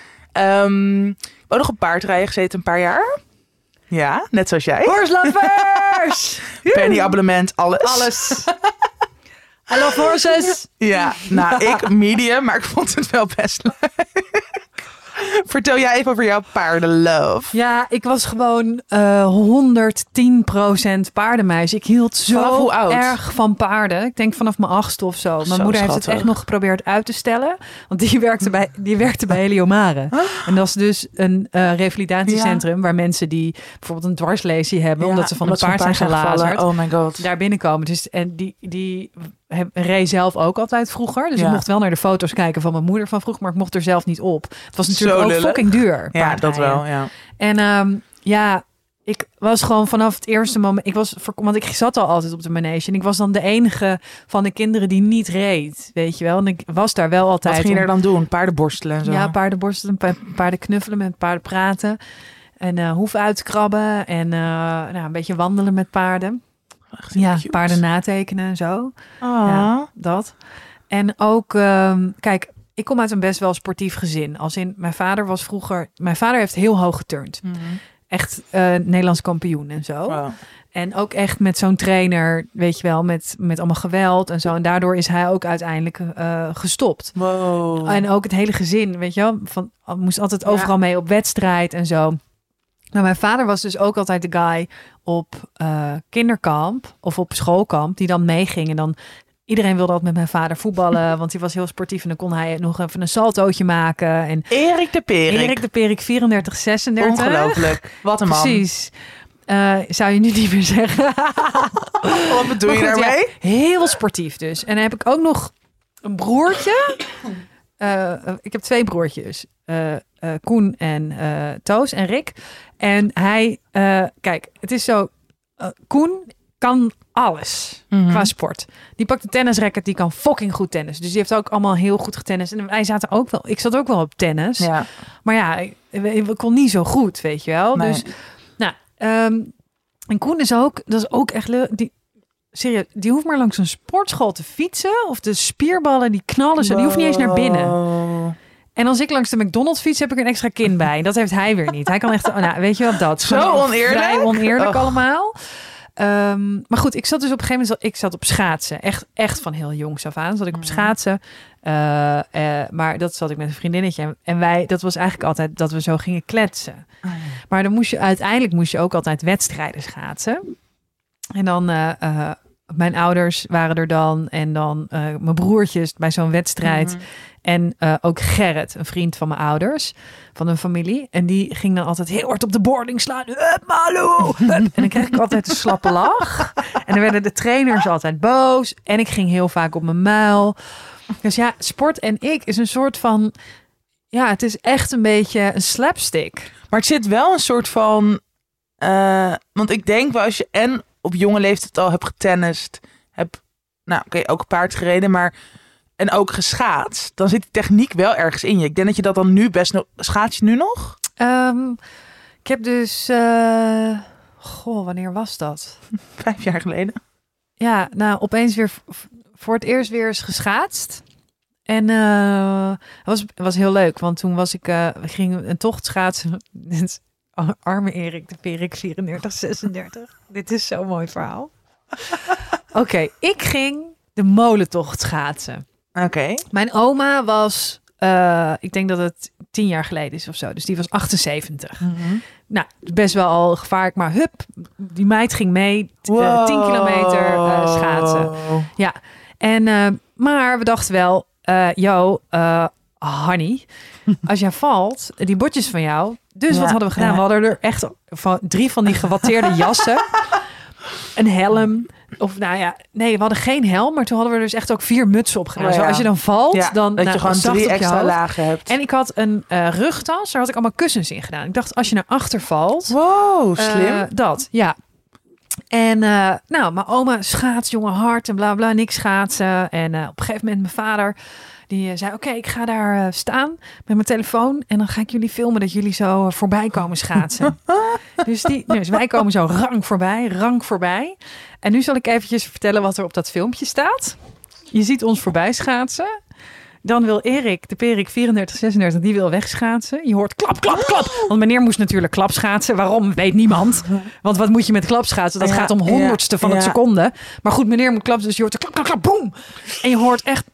Um, ik heb ook nog een paardrijden gezeten een paar jaar. Ja, net zoals jij. Horse lovers! Penny abonnement, alles. Alles. I love horses. Ja, nou, ik medium, maar ik vond het wel best leuk. Vertel jij even over jouw paardenlove. Ja, ik was gewoon uh, honderdtien procent paardenmeisje. Ik hield zo erg van paarden. Ik denk vanaf mijn achtste of zo. Mijn zo moeder schattig. heeft het echt nog geprobeerd uit te stellen. Want die werkte bij, die werkte bij Heliomare. Huh? En dat is dus een uh, revalidatiecentrum... Ja. waar mensen die bijvoorbeeld een dwarslesie hebben... Ja, omdat ze van een paard zijn gelazerd. Oh my god. Daar binnenkomen. Dus, en die... die reed zelf ook altijd vroeger. Dus ja. ik mocht wel naar de foto's kijken van mijn moeder van vroeger, maar ik mocht er zelf niet op. Het was natuurlijk Zo ook lullig. fucking duur. Ja, dat wel, ja. En um, ja, ik was gewoon vanaf het eerste moment... Ik was, want ik zat al altijd op de manege. En ik was dan de enige van de kinderen die niet reed. Weet je wel. En ik was daar wel altijd... Wat ging je er dan doen? Paardenborstelen en zo? Ja, paardenborstelen, paarden knuffelen, met paarden praten. En uh, hoeven uitkrabben. En uh, nou, een beetje wandelen met paarden. Echt, ja, cute. Paarden natekenen en zo. Oh. Ja, dat. En ook, um, kijk, ik kom uit een best wel sportief gezin. Als in, mijn vader was vroeger... Mijn vader heeft heel hoog geturnd. Mm-hmm. Echt uh, Nederlands kampioen en zo. Wow. En ook echt met zo'n trainer, weet je wel, met, met allemaal geweld en zo. En daardoor is hij ook uiteindelijk uh, gestopt. Wow. En ook het hele gezin, weet je wel. Van, moest altijd overal ja. mee op wedstrijd en zo. Nou, mijn vader was dus ook altijd de guy op uh, kinderkamp of op schoolkamp die dan meeging. En dan iedereen wilde altijd met mijn vader voetballen, want hij was heel sportief en dan kon hij nog even een saltootje maken. En Erik de Perik. Erik de Perik, vierendertig zesendertig. Ongelooflijk. Wat een man. Precies. Uh, zou je nu niet meer zeggen. Wat bedoel je goed, daarmee? Ja, heel sportief dus. En dan heb ik ook nog een broertje. Uh, ik heb twee broertjes. Uh, uh, Koen en uh, Toos en Rick. En hij, uh, kijk, het is zo. Uh, Koen kan alles mm-hmm. qua sport. Die pakt de tennisracket, die kan fucking goed tennis. Dus die heeft ook allemaal heel goed getennist. En wij zaten ook wel, ik zat ook wel op tennis. Ja. Maar ja, ik, ik kon niet zo goed, weet je wel. Nee. Dus, nou, um, en Koen is ook, dat is ook echt leuk. Die, serieus, die hoeft maar langs een sportschool te fietsen. Of de spierballen, die knallen ze. Die hoeft niet eens naar binnen. En als ik langs de McDonald's fiets, heb ik een extra kin bij. Dat heeft hij weer niet. Hij kan echt, nou, weet je wat dat? Zo oneerlijk. Vrij oneerlijk oh. allemaal. Um, maar goed, ik zat dus op een gegeven moment, ik zat op schaatsen. Echt, echt van heel jongs af aan zat ik op schaatsen. Uh, uh, maar dat zat ik met een vriendinnetje. En wij, dat was eigenlijk altijd dat we zo gingen kletsen. Oh. Maar dan moest je, uiteindelijk moest je ook altijd wedstrijden schaatsen. En dan... Uh, uh, mijn ouders waren er dan en dan uh, mijn broertjes bij zo'n wedstrijd. Mm-hmm. En uh, ook Gerrit, een vriend van mijn ouders, van hun familie. En die ging dan altijd heel hard op de boarding slaan. Hup, Malou! Hup. En dan kreeg ik altijd een slappe lach. En dan werden de trainers altijd boos. En ik ging heel vaak op mijn muil. Dus ja, sport en ik is een soort van... Ja, het is echt een beetje een slapstick. Maar het zit wel een soort van... Uh, want ik denk wel als je en... op jonge leeftijd al heb getennist, heb, nou oké, okay, ook paard gereden, maar en ook geschaatst, dan zit die techniek wel ergens in je. Ik denk dat je dat dan nu best nog... Schaats je nu nog? Um, ik heb dus... Uh, goh, wanneer was dat? Vijf jaar geleden. Ja, nou, opeens weer voor het eerst weer eens geschaatst. En uh, het was, het was heel leuk, want toen was ik... Uh, we gingen een tocht schaatsen... Arme Erik de Perik, vierendertig zesendertig. Dit is zo'n mooi verhaal. Oké, okay, ik ging de molentocht schaatsen. Oké. Okay. Mijn oma was, uh, ik denk dat het tien jaar geleden is of zo. Dus die was achtenzeventig. Mm-hmm. Nou, best wel al gevaarlijk, maar hup, die meid ging mee. T- wow. uh, tien kilometer uh, schaatsen. Ja, en... Uh, maar we dachten wel, uh, yo, uh, honey, als jij valt, die botjes van jou. Dus Ja, wat hadden we gedaan? ja. We hadden er echt van drie van die gewatteerde jassen, een helm. Of nou ja, nee, we hadden geen helm, maar toen hadden we dus echt ook vier mutsen opgedaan. Oh ja. Zo als je dan valt, Ja, dan dat nou, je gewoon zacht drie op je extra hoofd. lagen hebt. En ik had een uh, rugtas, daar had ik allemaal kussens in gedaan. Ik dacht, als je naar achter valt, Wow, slim. uh, dat, ja. En uh, nou, mijn oma schaats, jongen, hard en bla bla, niks schaatsen. En uh, op een gegeven moment mijn vader, die uh, zei, oké, okay, ik ga daar uh, staan met mijn telefoon. En dan ga ik jullie filmen dat jullie zo uh, voorbij komen schaatsen. dus, die, dus wij komen zo rank voorbij, rank voorbij. En nu zal ik eventjes vertellen wat er op dat filmpje staat. Je ziet ons voorbij schaatsen. Dan wil Erik, de Perik vierendertig, zesendertig, die wil wegschaatsen. Je hoort klap, klap, klap. Want meneer moest natuurlijk klapschaatsen. Waarom, weet niemand. Want wat moet je met klapschaatsen? Dat Ja, gaat om honderdste ja, van ja. een seconde. Maar goed, meneer moet klapsen, dus je hoort klap, klap, klap, boem. En je hoort echt...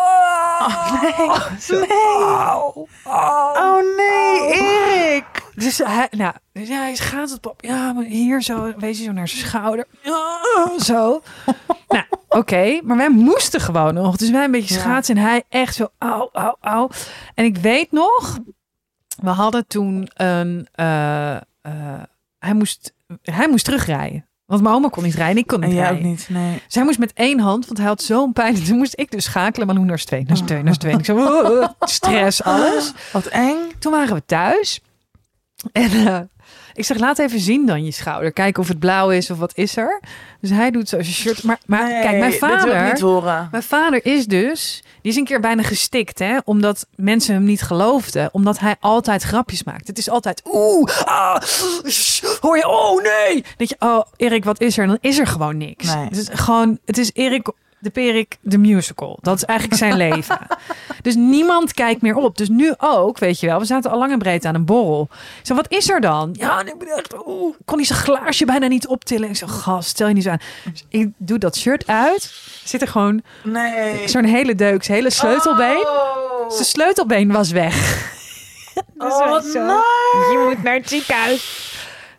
Oh, nee, nee. Oh, oh, Oh nee, Erik. Dus hij, nou, dus ja, hij gaat het pap. Ja, maar hier zo, wees je zo naar zijn schouder. Ja, zo. Nou, oké, okay, maar wij moesten gewoon nog. Dus wij een beetje schaatsen en hij echt zo, au, au, au. En ik weet nog, we hadden toen een, uh, uh, hij moest, hij moest terugrijden. Want mijn oma kon niet rijden, ik kon niet En jij rijden. ook niet, nee. Zij moest met één hand, want hij had zo'n pijn. Toen moest ik dus schakelen, maar hoe naar z'n twee, naar z'n twee, naar z'n twee. En ik zo, uh, uh, stress, alles. Wat eng. Toen waren we thuis. En uh, ik zeg, laat even zien dan je schouder. Kijken of het blauw is of wat is er. Dus hij doet zo zijn shirt. Maar, maar Nee, kijk, mijn dat wil ik vader... niet horen. Mijn vader is dus... Die is een keer bijna gestikt, hè. Omdat mensen hem niet geloofden. Omdat hij altijd grapjes maakt. Het is altijd... Oeh, ah, sh, hoor je? Oh, nee. Dat je, oh, Erik, wat is er? En dan is er gewoon niks. Nee. Het is gewoon... Het is Erik... De Perik, de musical. Dat is eigenlijk zijn leven. Dus niemand kijkt meer op. Dus nu ook, weet je wel. We zaten al lang en breed aan een borrel. Ik zei, wat is er dan? Ja, ik ben echt... Oeh, kon hij zijn glaasje bijna niet optillen. Ik zei, gast, stel je niet zo aan. Dus ik doe dat shirt uit. Zit er gewoon Nee. zo'n hele deuk, zijn hele sleutelbeen. Oh. Zijn sleutelbeen was weg. Dus Oh, wij wat zo, naar. je moet naar het ziekenhuis.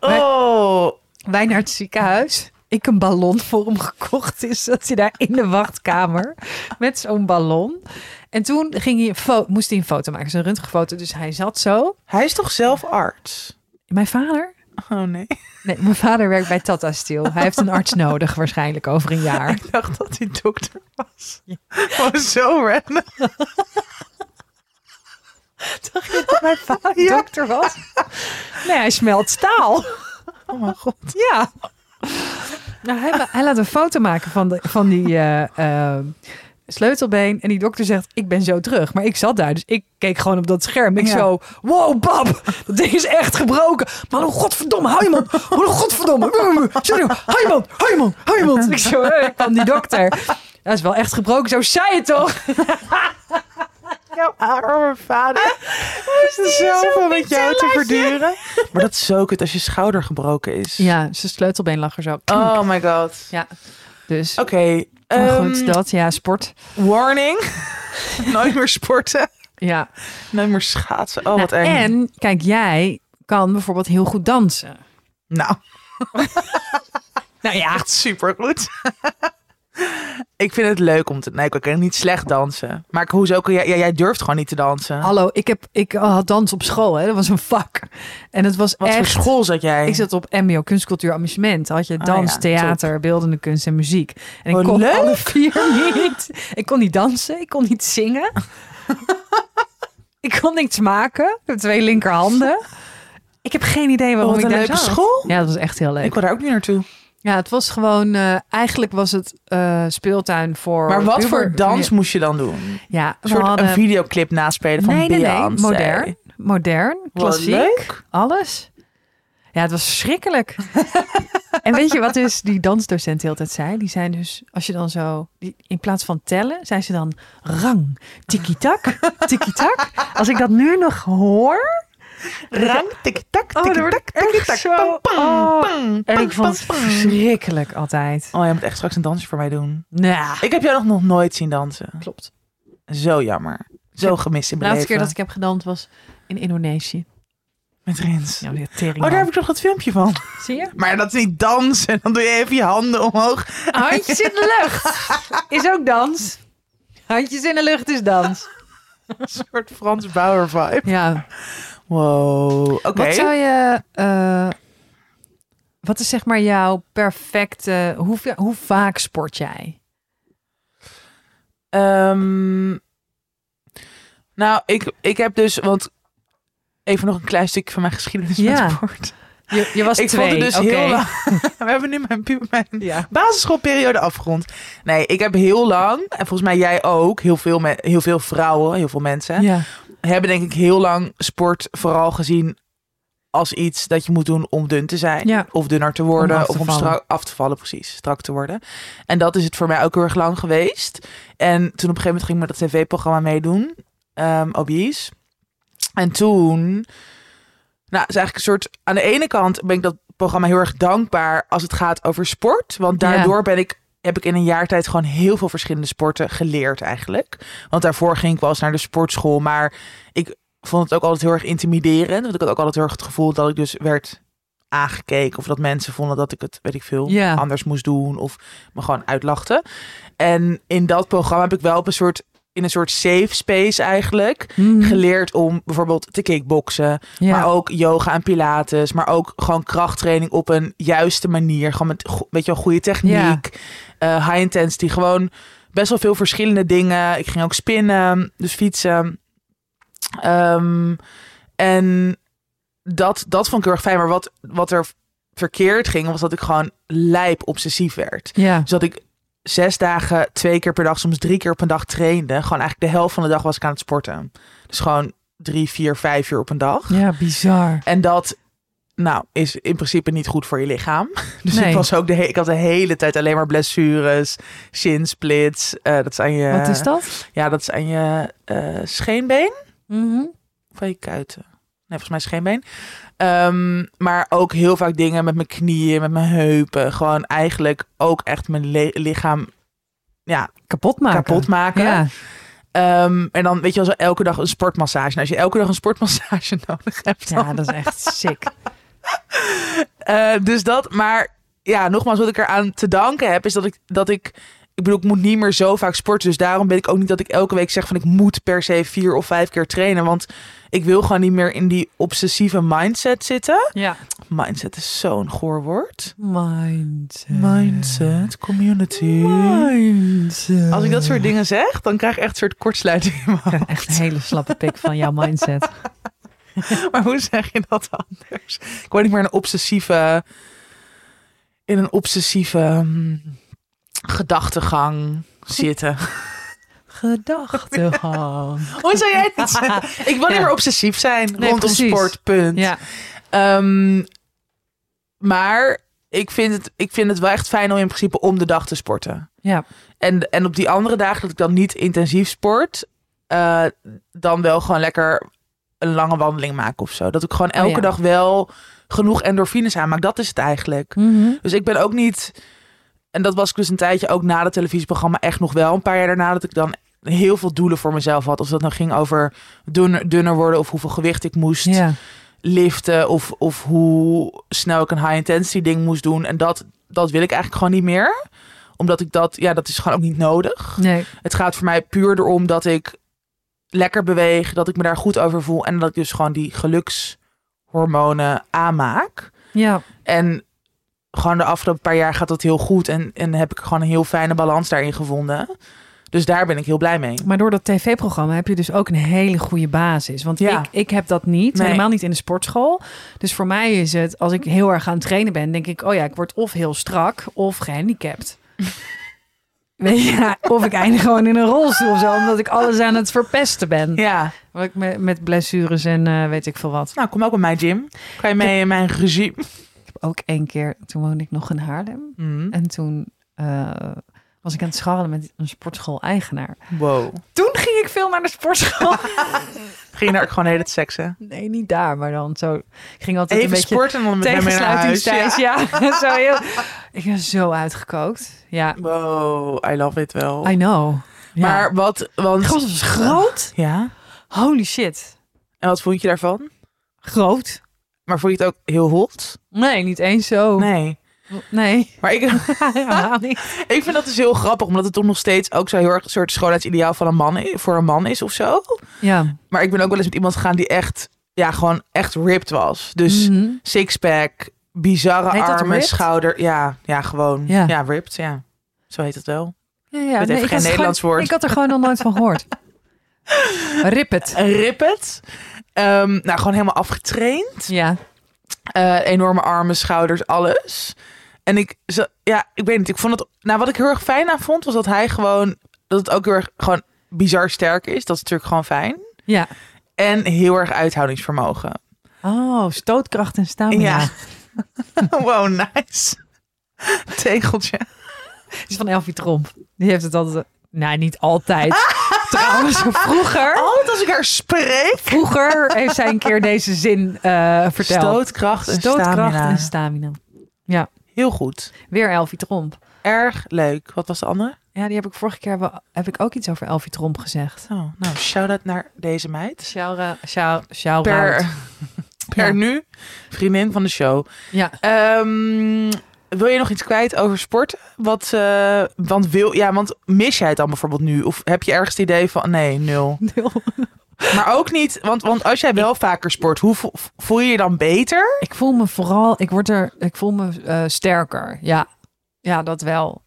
Oh. Wij naar het ziekenhuis. Ik een ballon voor hem gekocht is. Dat hij daar in de wachtkamer met zo'n ballon. En toen ging hij een fo- moest hij een foto maken. Zo'n röntgenfoto. Dus hij zat zo. Hij is toch zelf arts? Mijn vader? Oh nee. Nee, mijn vader werkt bij Tata Steel. Hij heeft een arts nodig waarschijnlijk over een jaar. Ik dacht dat hij dokter was. Gewoon zo random. Dacht je dat mijn vader Ja. dokter was? Nee, hij smelt staal. Oh mijn god. Ja. Nou, hij, hij laat een foto maken van, de, van die uh, uh, sleutelbeen. En die dokter zegt, ik ben zo terug. Maar ik zat daar, dus ik keek gewoon op dat scherm. Ik Ja. zo, wow, pap, dat ding is echt gebroken. Maar oh, godverdomme, hou je mond. Oh, godverdomme. Sorry, hou je mond, hou je mond, hou je mond. Ik zo, hey, kwam die dokter. Dat is wel echt gebroken, zo zei je toch? Jouw arme vader. Zoveel met jou te verduren. Maar dat is zo kut als je schouder gebroken is. Ja, zijn sleutelbeen lag er zo. Oh my god. Ja, dus... Oké. Maar ehm, goed, dat, ja, sport. warning. Nooit meer sporten. Ja. Nooit meer schaatsen. Oh, wat Nou, eng. en, kijk, jij kan bijvoorbeeld heel goed dansen. Nou, Nou ja, echt supergoed. Ik vind het leuk om te... Nee, ik kan niet slecht dansen. Maar ik- hoezo kun jij... Ja, jij durft gewoon niet te dansen. hallo, ik, heb, ik had dans op school, hè. Dat was een vak. En het was Wat echt... voor school zat jij? Ik zat op M B O, kunst, cultuur, amusement. Dan had je Ah, dans, ja, theater, beeldende kunst en muziek. En Wat ik kon leuk. alle vier niet. Ik kon niet dansen, ik kon niet zingen. Ik kon niks maken. Ik heb twee linkerhanden. Ik heb geen idee waarom Wat ik een daar leuke zat. school. Ja, dat was echt heel leuk. Ik wil daar ook niet naartoe. Ja, het was gewoon... uh, eigenlijk was het uh, speeltuin voor... Maar wat puber- voor dans moest je dan doen? Ja, Een we soort hadden... een videoclip naspelen van nee, nee, nee. Beyoncé. Modern. Modern. Wat Klassiek. leuk. Alles. Ja, het was verschrikkelijk. En weet je wat dus die dansdocent de hele tijd zei? Die zijn dus, als je dan zo... Die, in plaats van tellen, zei ze dan... Rang, tiki-tak, tiki-tak. Als ik dat nu nog hoor... Rang, tik-tak, Oh, dat wordt tik-tak, tik-tak. echt zo- pam, pam, Oh. pam, En pam, ik vond het pam, pam. verschrikkelijk altijd. Oh, jij moet echt straks een dansje voor mij doen. Nou, Ik heb jou nog, nog nooit zien dansen. klopt. Zo jammer. Zo gemist in De mijn laatste keer leven. dat ik heb gedanst was in Indonesië. Met Rins. Ja, die tering. Oh, daar heb ik nog dat filmpje van. Zie je? Maar dat is niet dansen. Dan doe je even je handen omhoog. Handjes in de lucht. Is ook dans. Handjes in de lucht is dans. Een soort Frans Bauer vibe. Ja. Wow, oké. Wat zou je... Uh, wat is zeg maar jouw perfecte... Hoe, hoe vaak sport jij? Um, nou, ik, ik heb dus... Want even nog een klein stukje van mijn geschiedenis ja. met sport. Je, je was ik twee. vond het dus okay. heel lang... We hebben nu mijn, pu- mijn ja. basisschoolperiode afgerond. Nee, ik heb heel lang... En volgens mij jij ook. Heel veel, me, heel veel vrouwen, heel veel mensen... Ja. Hebben denk ik heel lang sport vooral gezien... als iets dat je moet doen om dun te zijn. Ja. Of dunner te worden. Om af te of om vallen. strak, af te vallen, precies. Strak te worden. En dat is het voor mij ook heel erg lang geweest. En toen op een gegeven moment ging ik met dat tv-programma meedoen. Um, Obese. En toen... Nou, is eigenlijk een soort... Aan de ene kant ben ik dat programma heel erg dankbaar... als het gaat over sport. Want daardoor ja. ben ik... heb ik in een jaar tijd gewoon heel veel verschillende sporten geleerd eigenlijk. Want daarvoor ging ik wel eens naar de sportschool. Maar ik vond het ook altijd heel erg intimiderend. Want ik had ook altijd heel erg het gevoel dat ik dus werd aangekeken. Of dat mensen vonden dat ik het, weet ik veel, ja. anders moest doen. Of me gewoon uitlachten. En in dat programma heb ik wel op een soort... in een soort safe space eigenlijk... Mm. geleerd om bijvoorbeeld te kickboksen. Ja. Maar ook yoga en pilates. Maar ook gewoon krachttraining op een juiste manier. Gewoon met go- weet je wel, goede techniek. Ja. Uh, high intensity. Gewoon best wel veel verschillende dingen. Ik ging ook spinnen. Dus fietsen. Um, en dat, dat vond ik heel erg fijn. Maar wat, wat er verkeerd ging... was dat ik gewoon lijp obsessief werd. Ja. Dus dat ik... zes dagen, twee keer per dag, soms drie keer op een dag trainde. Gewoon eigenlijk de helft van de dag was ik aan het sporten. Dus gewoon drie, vier, vijf uur op een dag. Ja, bizar. En dat, nou, is in principe niet goed voor je lichaam. Dus nee. ik was ook de he- ik had de hele tijd alleen maar blessures, shinsplits. Uh, dat is aan je. Wat is dat? Ja, dat is aan je uh, scheenbeen Mm-hmm. van je kuiten. Nee, volgens mij scheenbeen. Um, maar ook heel vaak dingen met mijn knieën, met mijn heupen. Gewoon eigenlijk ook echt mijn le- lichaam ja, kapot maken. Kapot maken. Ja. Um, en dan weet je wel zo elke dag een sportmassage. En als je elke dag een sportmassage nodig hebt. Dan... Ja, dat is echt sick. uh, dus dat, maar ja, nogmaals, wat ik eraan te danken heb, is dat ik, dat ik, ik bedoel, ik moet niet meer zo vaak sporten. Dus daarom ben ik ook niet dat ik elke week zeg van ik moet per se vier of vijf keer trainen. Want ik wil gewoon niet meer in die obsessieve mindset zitten. Ja. Mindset is zo'n goor woord. Mindset. Mindset, community. Mindset. Als ik dat soort dingen zeg, dan krijg ik echt een soort kortsluiting in mijn hoofd. Echt een hele slappe pik van jouw mindset. Maar hoe zeg je dat anders? Ik word niet meer in een obsessieve... in een obsessieve um, gedachtegang zitten. Gedachtegang. Hoe zou jij het zeggen? Ik wil niet Ja. meer obsessief zijn Nee, rondom precies. sport, punt. Ja. Um, maar ik vind, het, ik vind het wel echt fijn om in principe om de dag te sporten. Ja. En, en op die andere dagen dat ik dan niet intensief sport... Uh, dan wel gewoon lekker een lange wandeling maak of zo. Dat ik gewoon elke oh, ja. dag wel genoeg endorfines aanmaak. Dat is het eigenlijk. Mm-hmm. Dus ik ben ook niet... En dat was ik dus een tijdje ook na het televisieprogramma echt nog wel. Een paar jaar daarna dat ik dan heel veel doelen voor mezelf had. Of dat nou ging over dunner, dunner worden of hoeveel gewicht ik moest Ja. liften. Of, of hoe snel ik een high intensity ding moest doen. En dat, dat wil ik eigenlijk gewoon niet meer. Omdat ik dat... Ja, dat is gewoon ook niet nodig. Nee. Het gaat voor mij puur erom dat ik lekker beweeg. Dat ik me daar goed over voel. En dat ik dus gewoon die gelukshormonen aanmaak. Ja. En gewoon de afgelopen paar jaar gaat dat heel goed. En, en heb ik gewoon een heel fijne balans daarin gevonden. Dus daar ben ik heel blij mee. Maar door dat tv-programma heb je dus ook een hele goede basis. Want Ja. ik, ik heb dat niet. Nee. Helemaal niet in de sportschool. Dus voor mij is het, als ik heel erg aan het trainen ben, denk ik, oh ja, ik word of heel strak of gehandicapt. Weet je, of ik eindig gewoon in een rolstoel of zo, omdat ik alles aan het verpesten ben. Ja. Wat ik met, met blessures en uh, weet ik veel wat. Nou, kom ook bij mijn gym. Kan je mee in mijn regime? Ik heb ook één keer, toen woonde ik nog in Haarlem. Mm. En toen uh, was ik aan het scharrelen met een sportschool-eigenaar. Wow. Toen ging ik veel naar de sportschool. Ging je daar ook gewoon hele seksen? Nee, niet daar, maar dan zo. Ik ging altijd Even een beetje sporten en dan met hem mee naar huis. tegensluitingstijd. Ja, ja. zo heel. Ik ben zo uitgekookt. Ja, Wow, I love it wel. I know. Ja. Maar wat... Want, het was groot. Ja. Holy shit. En wat vond je daarvan? Groot. Maar vond je het ook heel hot? Nee, niet eens zo. Nee. Nee. Maar ik, Helemaal niet. ik vind dat dus heel grappig, omdat het toch nog steeds ook zo heel erg een soort schoonheidsideaal van een man i- voor een man is of zo. Ja. Maar ik ben ook wel eens met iemand gegaan die echt, ja, gewoon echt ripped was. Dus Mhm. sixpack, bizarre Heet dat armen, ripped? schouder. Ja, ja, gewoon. Ja. Ja, ripped, ja. Zo heet het wel. Ja, ja. weet even ik geen had Nederlands gewoon, woord. Ik had er gewoon nog nooit van gehoord. Rippet. Een ripped. Ehm, nou, gewoon helemaal afgetraind. Ja. Eh, enorme armen, schouders, alles. En ik, zo, ja, ik weet niet. Ik vond het, nou, wat ik heel erg fijn aan vond, was dat hij gewoon, dat het ook heel erg gewoon bizar sterk is. Dat is natuurlijk gewoon fijn. Ja. En heel erg uithoudingsvermogen. Oh, stootkracht en stamina. Ja. Wow, nice. Tegeltje. Het is van Elfie Tromp. Die heeft het altijd... Nou, niet altijd. Trouwens, vroeger... Altijd als ik haar spreek. Vroeger heeft zij een keer deze zin eh, verteld. Stootkracht en Stootkracht stamina. en stamina. Ja, Heel goed. weer Elfie Tromp. Erg leuk. Wat was de andere? Ja, die heb ik vorige keer... Heb, heb ik ook iets over Elfie Tromp gezegd. Oh, nou, shout-out naar deze meid. Shout-out. Shout, shout Per, per Ja. nu vriendin van de show. Ja. Ehm, wil je nog iets kwijt over sport? Wat, eh, want, wil, ja, want mis jij het dan bijvoorbeeld nu? Of heb je ergens het idee van, nee, nul. Nul. Maar ook niet, want, want als jij wel vaker sport, hoe vo- voel je je dan beter? Ik voel me vooral... Ik word er... Ik voel me eh, sterker. Ja. Ja, dat wel.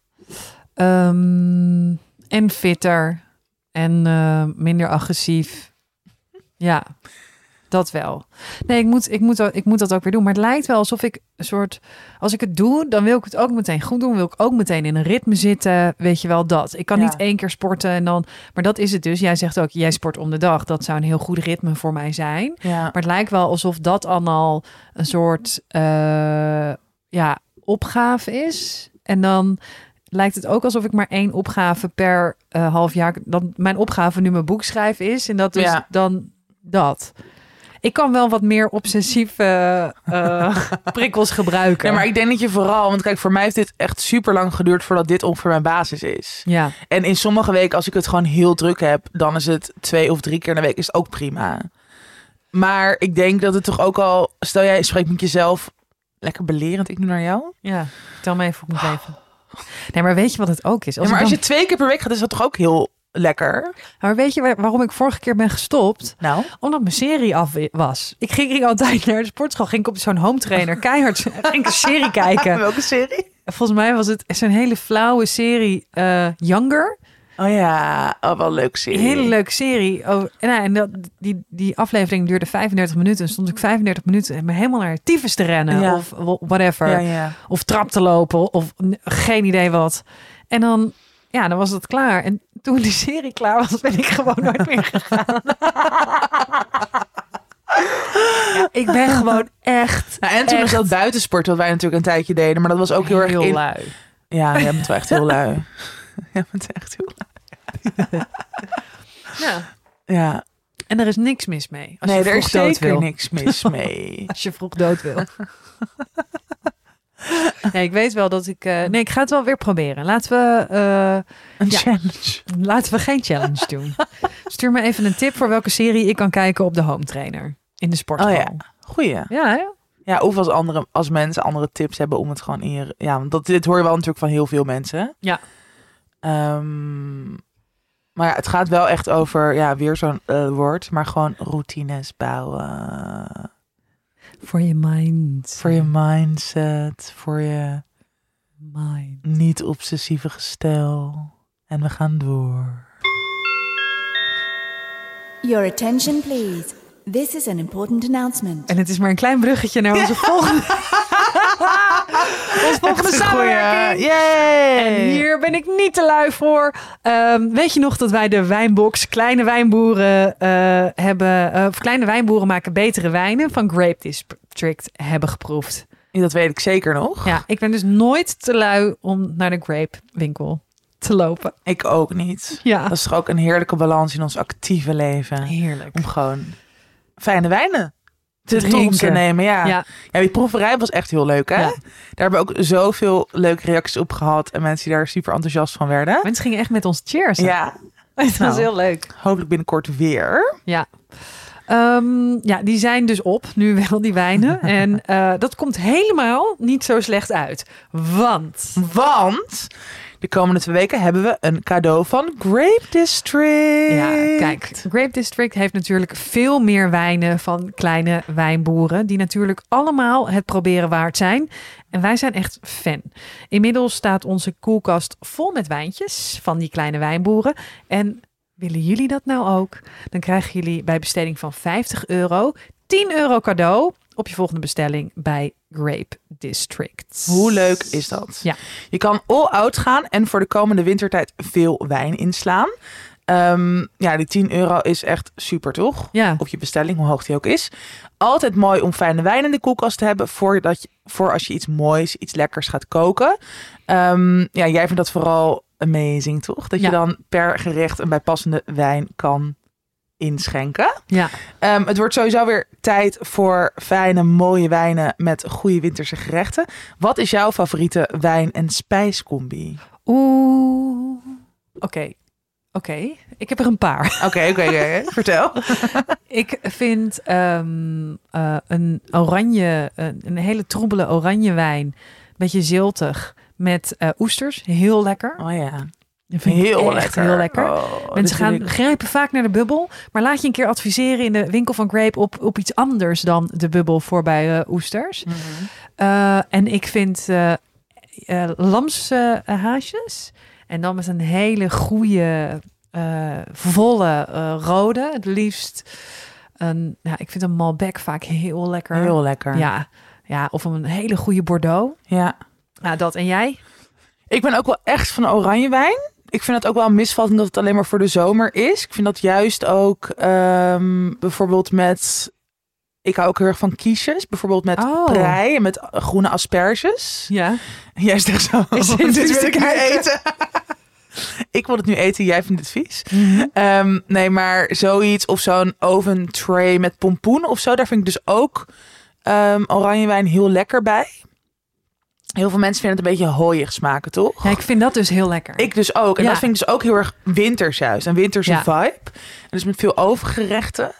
Ehm, en fitter. En eh, minder agressief. Ja, dat wel. Nee, ik moet, ik, moet, dat- ik moet dat ook weer doen. Maar het lijkt wel alsof ik een soort... Als ik het doe, dan wil ik het ook meteen goed doen. Wil ik ook meteen in een ritme zitten. Weet je wel, dat. Ik kan Ja. niet één keer sporten en dan... Maar dat is het dus. Jij zegt ook, jij sport om de dag. Dat zou een heel goed ritme voor mij zijn. Ja. Maar het lijkt wel alsof dat allemaal een soort eh, ja, opgave is. En dan lijkt het ook alsof ik maar één opgave per eh, half jaar... Dan mijn opgave nu mijn boek schrijven is. En dat is Ja. dan dat. Ik kan wel wat meer obsessieve eh, prikkels gebruiken. Nee, maar ik denk dat je vooral, want kijk, voor mij heeft dit echt super lang geduurd voordat dit ongeveer mijn basis is. Ja, En in sommige weken, als ik het gewoon heel druk heb, dan is het twee of drie keer in de week, is het ook prima. Maar ik denk dat het toch ook al, stel jij spreekt met jezelf, lekker belerend, ik nu naar jou. ja. Tel me even hoe ik moet leven. Nee, maar weet je wat het ook is? Ja, maar ik als dan- je twee keer per week gaat, is dat toch ook heel lekker? Maar weet je waar- waarom ik vorige keer ben gestopt? Nou, Omdat mijn serie af was. Ik ging, ging altijd naar de sportschool. Ging ik op zo'n home trainer keihard ging ik een serie kijken. welke serie? Volgens mij was het zo'n hele flauwe serie uh, Younger. Oh ja, oh, wel een leuke serie. Een hele leuke serie. Oh, en nou, en dat, die, die aflevering duurde vijfendertig minuten. En stond ik vijfendertig minuten me helemaal naar tyfus te rennen. Ja. Of whatever. Ja, ja. Of trap te lopen. Of n- geen idee wat. En dan, ja, dan was het klaar. En toen die serie klaar was, ben ik gewoon nooit meer gegaan. Ja, ik ben gewoon echt... Nou, en toen was echt dat buitensport, wat wij natuurlijk een tijdje deden. Maar dat was ook heel, erg in... lui. Ja, jij bent wel echt heel lui. Jij bent echt heel lui. Ja. Ja. En er is niks mis mee. Als Nee, je er vroeg is dood zeker wil. niks mis mee. Als je vroeg dood wil. Nee, ik weet wel dat ik... eh, nee, ik ga het wel weer proberen. Laten we, eh, Een Ja. challenge. laten we geen challenge doen. Stuur me even een tip voor welke serie ik kan kijken op de home trainer. In de sportschool. Oh ja, goeie. Ja, hè? Ja, of als, andere, als mensen andere tips hebben om het gewoon in je... Ja, want dat, dit hoor je wel natuurlijk van heel veel mensen. Ja. Ehm, maar ja, het gaat wel echt over, ja, weer zo'n eh, woord, maar gewoon routines bouwen. Voor je mind. Voor je mindset, voor je mind. niet-obsessieve gestel. En we gaan door. Your attention, please. This is an important announcement. En het is maar een klein bruggetje naar onze volgende... onze volgende samenwerking. Yay! En hier ben ik niet te lui voor. Ehm, weet je nog dat wij de wijnbox Kleine Wijnboeren eh, hebben... eh, of Kleine Wijnboeren maken betere wijnen van Grape District hebben geproefd. Dat weet ik zeker nog. Ja, ik ben dus nooit te lui om naar de Grape winkel te lopen. Ik ook niet. Ja, Dat is toch ook een heerlijke balans in ons actieve leven. heerlijk. Om gewoon fijne wijnen te Drinken. tot te nemen. Ja. Ja. Ja, die proeverij was echt heel leuk, hè? Ja. Daar hebben we ook zoveel leuke reacties op gehad. En mensen die daar super enthousiast van werden. Mensen gingen echt met ons cheers. Ja, Het was Nou. heel leuk. hopelijk binnenkort weer. Ja. Um, ja, die zijn dus op, nu wel die wijnen. En uh, dat komt helemaal niet zo slecht uit. Want... Want... De komende twee weken hebben we een cadeau van Grape District. Ja, kijk. Grape District heeft natuurlijk veel meer wijnen van kleine wijnboeren. Die natuurlijk allemaal het proberen waard zijn. En wij zijn echt fan. Inmiddels staat onze koelkast vol met wijntjes van die kleine wijnboeren. En willen jullie dat nou ook? Dan krijgen jullie bij besteding van vijftig euro tien euro cadeau op je volgende bestelling bij Grape District. Hoe leuk is dat? Ja. Je kan all out gaan en voor de komende wintertijd veel wijn inslaan. Um, ja, die tien euro is echt super, toch? Ja. Op je bestelling, hoe hoog die ook is. Altijd mooi om fijne wijn in de koelkast te hebben voordat je, voor als je iets moois, iets lekkers gaat koken. Um, ja, jij vindt dat vooral amazing, toch? Dat ja. je dan per gerecht een bijpassende wijn kan inschenken. Ja. Um, het wordt sowieso weer tijd voor fijne, mooie wijnen met goede winterse gerechten. Wat is jouw favoriete wijn- en spijscombi? Oeh. Oké. Okay. Oké. Okay. Ik heb er een paar. Oké, okay, oké. Okay, okay. Vertel. Ik vind um, uh, een oranje, uh, een hele troebele oranje wijn, beetje ziltig, met uh, oesters. Heel lekker. Oh ja. Dat vind heel ik echt lekker. Heel lekker. Oh, Mensen gaan ik... grijpen vaak naar de bubbel. Maar laat je een keer adviseren in de winkel van Grape op, op iets anders dan de bubbel voor bij uh, oesters. Mm-hmm. Uh, en ik vind uh, uh, lamshaasjes. Uh, en dan met een hele goede, uh, volle uh, rode. Het liefst een, nou, ik vind een Malbec vaak heel lekker. Heel lekker. Ja, ja, of een hele goede Bordeaux. Ja. Nou, dat. En jij? Ik ben ook wel echt van oranje wijn. Ik vind het ook wel een misvatting dat het alleen maar voor de zomer is. Ik vind dat juist ook um, bijvoorbeeld met... Ik hou ook heel erg van kiesjes. Bijvoorbeeld met oh. prei en met groene asperges. Ja. Jij zegt zo, is dit wil ik nu eten. Ik wil het nu eten, jij vindt het vies. Mm-hmm. Um, nee, maar zoiets of zo'n oven tray met pompoen of zo. Daar vind ik dus ook um, oranje wijn heel lekker bij. Heel veel mensen vinden het een beetje hooiig smaken, toch? Ja, ik vind dat dus heel lekker. Ik dus ook. En ja. dat vind ik dus ook heel erg winters juist. Een winterse ja. vibe. En dus met veel overgerechten.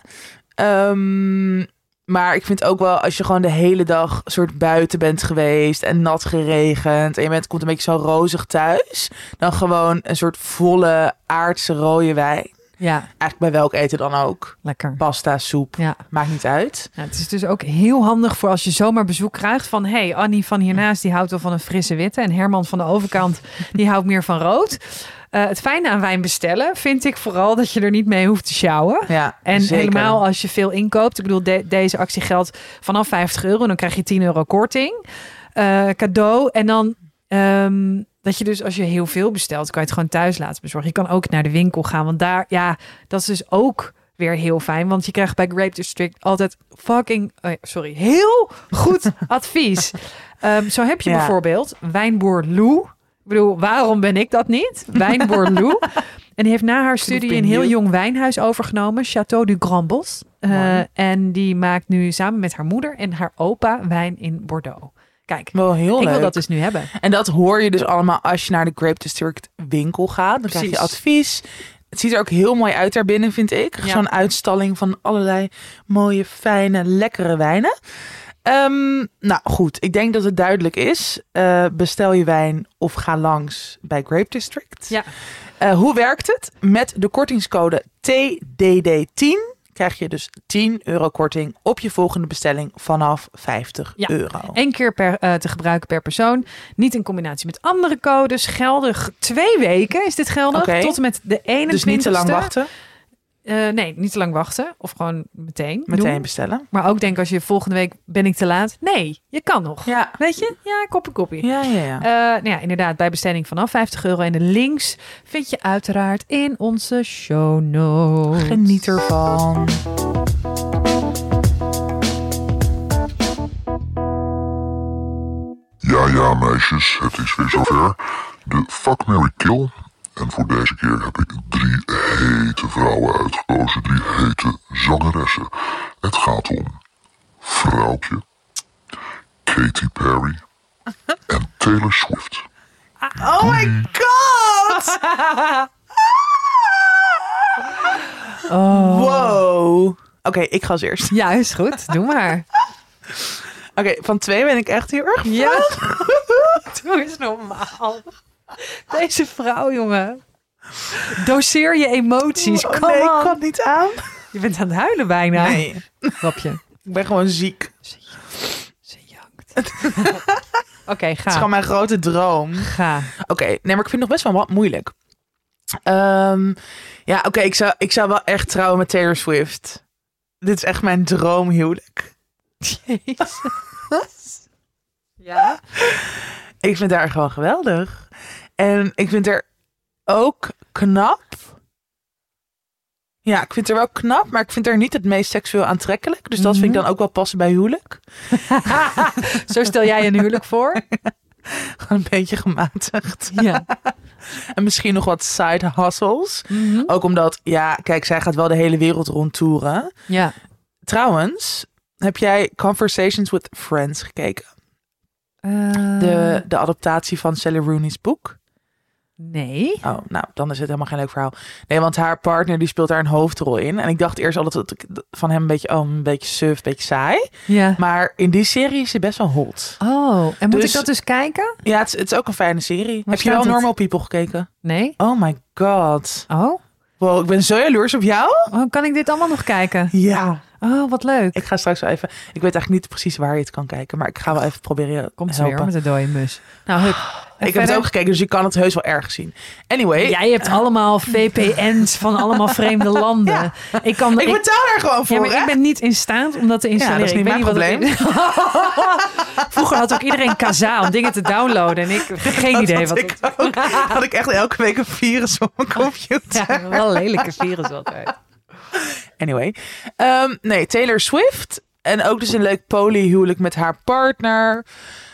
Um, maar ik vind ook wel als je gewoon de hele dag soort buiten bent geweest en nat geregend en je bent, komt een beetje zo rozig thuis, dan gewoon een soort volle aardse rode wijn. Ja. Eigenlijk bij welk eten dan ook. Lekker. Pasta, soep. Ja. Maakt niet uit. Ja, het is dus ook heel handig voor als je zomaar bezoek krijgt van... hey, Annie van hiernaast die houdt wel van een frisse witte... en Herman van de overkant die houdt meer van rood. Uh, het fijne aan wijn bestellen vind ik vooral dat je er niet mee hoeft te sjouwen. Ja, en zeker. Helemaal als je veel inkoopt. Ik bedoel, de, deze actie geldt vanaf vijftig euro. Dan krijg je tien euro korting. Uh, cadeau. En dan... Um, dat je dus als je heel veel bestelt, kan je het gewoon thuis laten bezorgen. Je kan ook naar de winkel gaan, want daar, ja, dat is dus ook weer heel fijn. Want je krijgt bij Grape District altijd fucking, oh, sorry, heel goed advies. Um, zo heb je ja. bijvoorbeeld Wijnboer Lou. Ik bedoel, waarom ben ik dat niet? Wijnboer Lou. En die heeft na haar studie een heel jong wijnhuis overgenomen, Château du Grand Bos. Uh, en die maakt nu samen met haar moeder en haar opa wijn in Bordeaux. Kijk, wel heel ik leuk. wil dat dus nu hebben. En dat hoor je dus allemaal als je naar de Grape District winkel gaat. Dan Precies. krijg je advies. Het ziet er ook heel mooi uit daarbinnen, vind ik. Ja. Zo'n uitstalling van allerlei mooie, fijne, lekkere wijnen. Um, nou goed, ik denk dat het duidelijk is. Uh, bestel je wijn of ga langs bij Grape District. Ja. Uh, hoe werkt het? Met de kortingscode T D D tien krijg je dus tien euro korting op je volgende bestelling vanaf vijftig ja, euro. Eén keer per, uh, te gebruiken per persoon. Niet in combinatie met andere codes. Geldig twee weken is dit geldig. Okay. Tot en met de eenentwintigste. Dus niet te lang wachten? Uh, nee, niet te lang wachten. Of gewoon meteen Meteen doen. bestellen. Maar ook denk als je volgende week ben ik te laat. Nee, je kan nog. Ja. Weet je? Ja, koppie koppie. Ja, ja, ja. Uh, nou ja, inderdaad, bij bestelling vanaf vijftig euro. En de links vind je uiteraard in onze show notes. Geniet ervan. Ja, ja, meisjes. Het is weer zover. De Fuck, Marry, Kill. En voor deze keer heb ik drie hete vrouwen uitgekozen. Drie hete zangeressen. Het gaat om Vrouwtje, Katy Perry en Taylor Swift. Oh my god! Oh. Wow. Oké, ik ga als eerst. Ja, is goed. Doe maar. Oké, okay, van twee ben ik echt heel erg. Ja. Doe eens normaal. Deze vrouw, jongen. Doseer je emoties. Oh, Kom nee, on. ik kan niet aan. Je bent aan het huilen bijna. Nee, Grapje. ik ben gewoon ziek. Ze jankt. Oké, okay, Het is ga. gewoon mijn grote droom. Ga. Oké, okay, nee, maar ik vind het nog best wel wat moeilijk. Um, ja, oké, okay, ik, zou, ik zou wel echt trouwen met Taylor Swift. Dit is echt mijn droomhuwelijk. Jezus. Ja? Ik vind haar gewoon geweldig. En ik vind haar ook knap. Ja, ik vind haar wel knap, maar ik vind haar niet het meest seksueel aantrekkelijk. Dus dat mm-hmm. vind ik dan ook wel passen bij huwelijk. Zo stel jij een huwelijk voor? Gewoon een beetje gematigd. Ja. En misschien nog wat side hustles. Mm-hmm. Ook omdat, ja, kijk, zij gaat wel de hele wereld rondtoeren. Ja. Trouwens, heb jij Conversations with Friends gekeken? Uh... De, de adaptatie van Sally Rooney's boek? Nee. Oh, nou, dan is het helemaal geen leuk verhaal. Nee, want haar partner die speelt daar een hoofdrol in. En ik dacht eerst altijd dat ik van hem een beetje, oh, een beetje suf, een beetje saai. Ja. Maar in die serie is hij best wel hot. Oh, en moet dus, ik dat dus kijken? Ja, het is, het is ook een fijne serie. Waar heb je wel het? Normal People gekeken? Nee. Oh my god. Oh? Wow, ik ben zo jaloers op jou. Oh, kan ik dit allemaal nog kijken? Ja. Oh, wat leuk. Ik ga straks wel even... Ik weet eigenlijk niet precies waar je het kan kijken. Maar ik ga wel even proberen Komt helpen. weer met de dode mus. Nou, hup. En ik heb het ook gekeken, dus je kan het heus wel ergens zien. Anyway. Jij hebt allemaal V P N's van allemaal vreemde landen. Ja. Ik, kan, ik, ik betaal daar gewoon voor, ja, maar hè? ik ben niet in staat om dat te installeren. Ja, dat is niet ik mijn weet probleem. Wat Vroeger had ook iedereen Kazaa om dingen te downloaden. En ik heb geen dat idee had wat ik het... ook. Had ik echt elke week een virus op mijn computer. Ja, wel een lelijke virus altijd. Anyway. Um, nee, Taylor Swift. En ook dus een leuk polyhuwelijk met haar partner.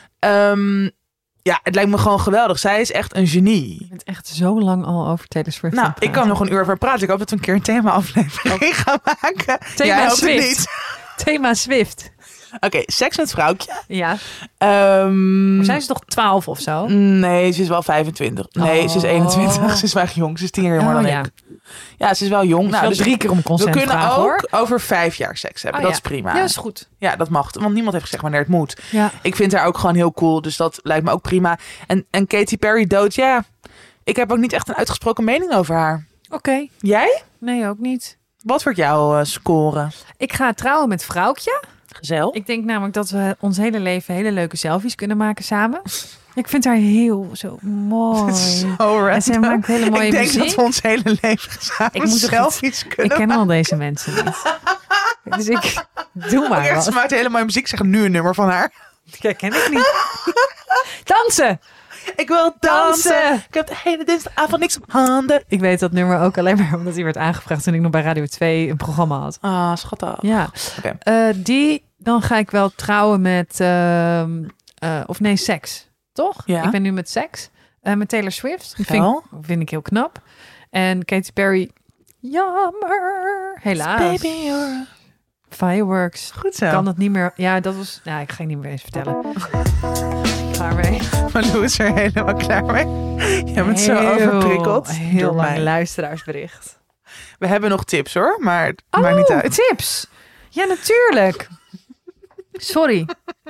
Um, ja, het lijkt me gewoon geweldig. Zij is echt een genie. Je bent echt zo lang al over Taylor Swift. Nou, ik kan nog een uur over praten. Ik hoop dat we een keer een thema-aflevering oh. gaan maken. Thema Jij Swift. Niet. Thema Swift. Oké, okay, seks met vrouwtje. Ja. Um, maar zijn ze toch twaalf of zo? Nee, ze is wel vijfentwintig. Nee, oh. ze is eenentwintig. Ze is wel echt jong. Ze is tien jaar jonger oh, dan ja. ik. Ja, ze is wel jong. Nou, wel dus drie keer om consent we kunnen vragen, ook hoor. over vijf jaar seks hebben. Oh, dat ja. is prima. Ja, dat is goed. Ja, dat mag. Want niemand heeft gezegd wanneer het moet. Ja. Ik vind haar ook gewoon heel cool. Dus dat lijkt me ook prima. En, en Katy Perry dood, ja. Ik heb ook niet echt een uitgesproken mening over haar. Oké. Okay. Jij? Nee, ook niet. Wat wordt jouw uh, score? Ik ga trouwen met Vrouwtje. Gezel. Ik denk namelijk dat we ons hele leven hele leuke selfies kunnen maken samen. Ik vind haar heel zo mooi. Zo random. En zij maakt hele mooie Ik denk muziek. dat we ons hele leven samen ik moet selfies het, kunnen Ik ken maken. al deze mensen niet. Dus ik doe maar okay, wat. Ze maakt hele mooie muziek. Zeg nu een nummer van haar. Ja, ken ik niet. Dansen! Ik wil dansen. dansen. Ik heb de hele dinsdagavond niks op handen. Ik weet dat nummer ook alleen maar omdat hij werd aangevraagd toen ik nog bij Radio twee een programma had. Ah, schattig. Ja. Okay. Uh, die, dan ga ik wel trouwen met, uh, uh, of nee, seks. Toch? Ja. Ik ben nu met seks. Uh, met Taylor Swift. Dat vind, vind ik heel knap. En Katy Perry, jammer. Helaas. Baby, you're... Fireworks. Goed zo. Kan het niet meer. Ja, dat was. Nou, ik ga je niet meer eens vertellen. Klaar mee. Maar Lou is er helemaal klaar mee. Je bent zo overprikkeld. Heel lang luisteraarsbericht. We hebben nog tips hoor, maar het oh, maakt niet uit. Tips. Ja, natuurlijk. Sorry.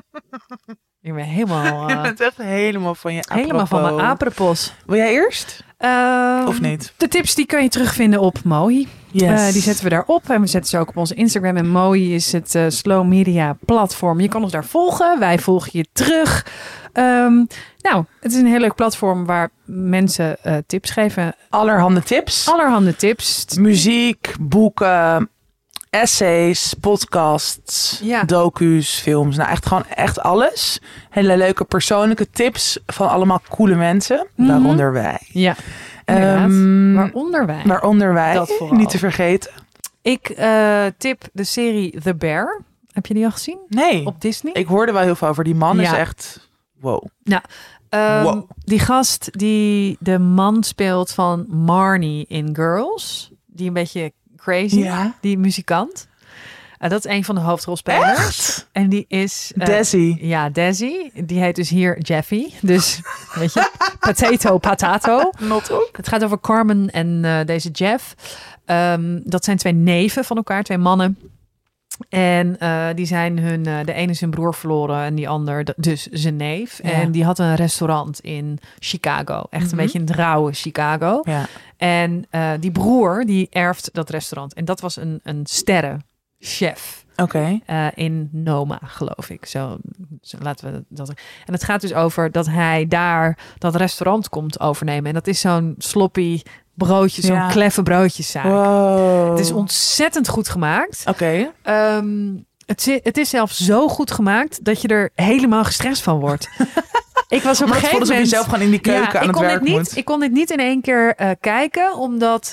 Ik ben helemaal. Uh, je bent echt helemaal van je apropos. Helemaal van mijn apropos. Wil jij eerst? Uh, of niet? De tips die kun je terugvinden op Mohi. Yes. Uh, die zetten we daarop en we zetten ze ook op onze Instagram. En Mohi is het uh, slow media platform. Je kan ons daar volgen. Wij volgen je terug. Um, nou, het is een heel leuk platform waar mensen uh, tips geven. Allerhande tips. Allerhande tips. Muziek, boeken, essays, podcasts, ja. docu's, films. Nou, echt gewoon echt alles. Hele leuke persoonlijke tips van allemaal coole mensen. Mm-hmm. Waaronder wij. Ja. Um, waaronder wij. Waaronder wij. Dat niet te vergeten. Ik uh, tip de serie The Bear. Heb je die al gezien? Nee. Op Disney? Ik hoorde wel heel veel over. Die man ja. is echt... Wow. Nou, um, wow. Die gast die de man speelt van Marnie in Girls. Die een beetje crazy. Ja. Die muzikant. Uh, dat is een van de hoofdrolspelers. Echt? En die is... Uh, Desi. Ja, Desi. Die heet dus hier Jeffy. Dus, weet je, potato, patato. Not ook. Het gaat over Carmen en uh, deze Jeff. Um, dat zijn twee neven van elkaar, twee mannen. En uh, die zijn hun, uh, de ene is zijn broer verloren en die ander d- dus zijn neef. Ja. En die had een restaurant in Chicago. Echt een Mhm. beetje een rauwe Chicago. Ja. En uh, die broer, die erft dat restaurant. En dat was een, een sterrenchef. Oké. Okay. Uh, in Noma, geloof ik. Zo, zo laten we dat. En het gaat dus over dat hij daar dat restaurant komt overnemen. En dat is zo'n sloppy broodje, zo'n Ja. kleffe broodjeszaak. Wow. Het is ontzettend goed gemaakt. Oké. Okay. Um, het, zi- het is zelfs zo goed gemaakt dat je er helemaal gestrest van wordt. Ik was op een gegeven moment... je zelf gewoon in die keuken ja, aan ik het kon werk dit niet, moet. Ik kon dit niet in één keer uh, kijken, omdat...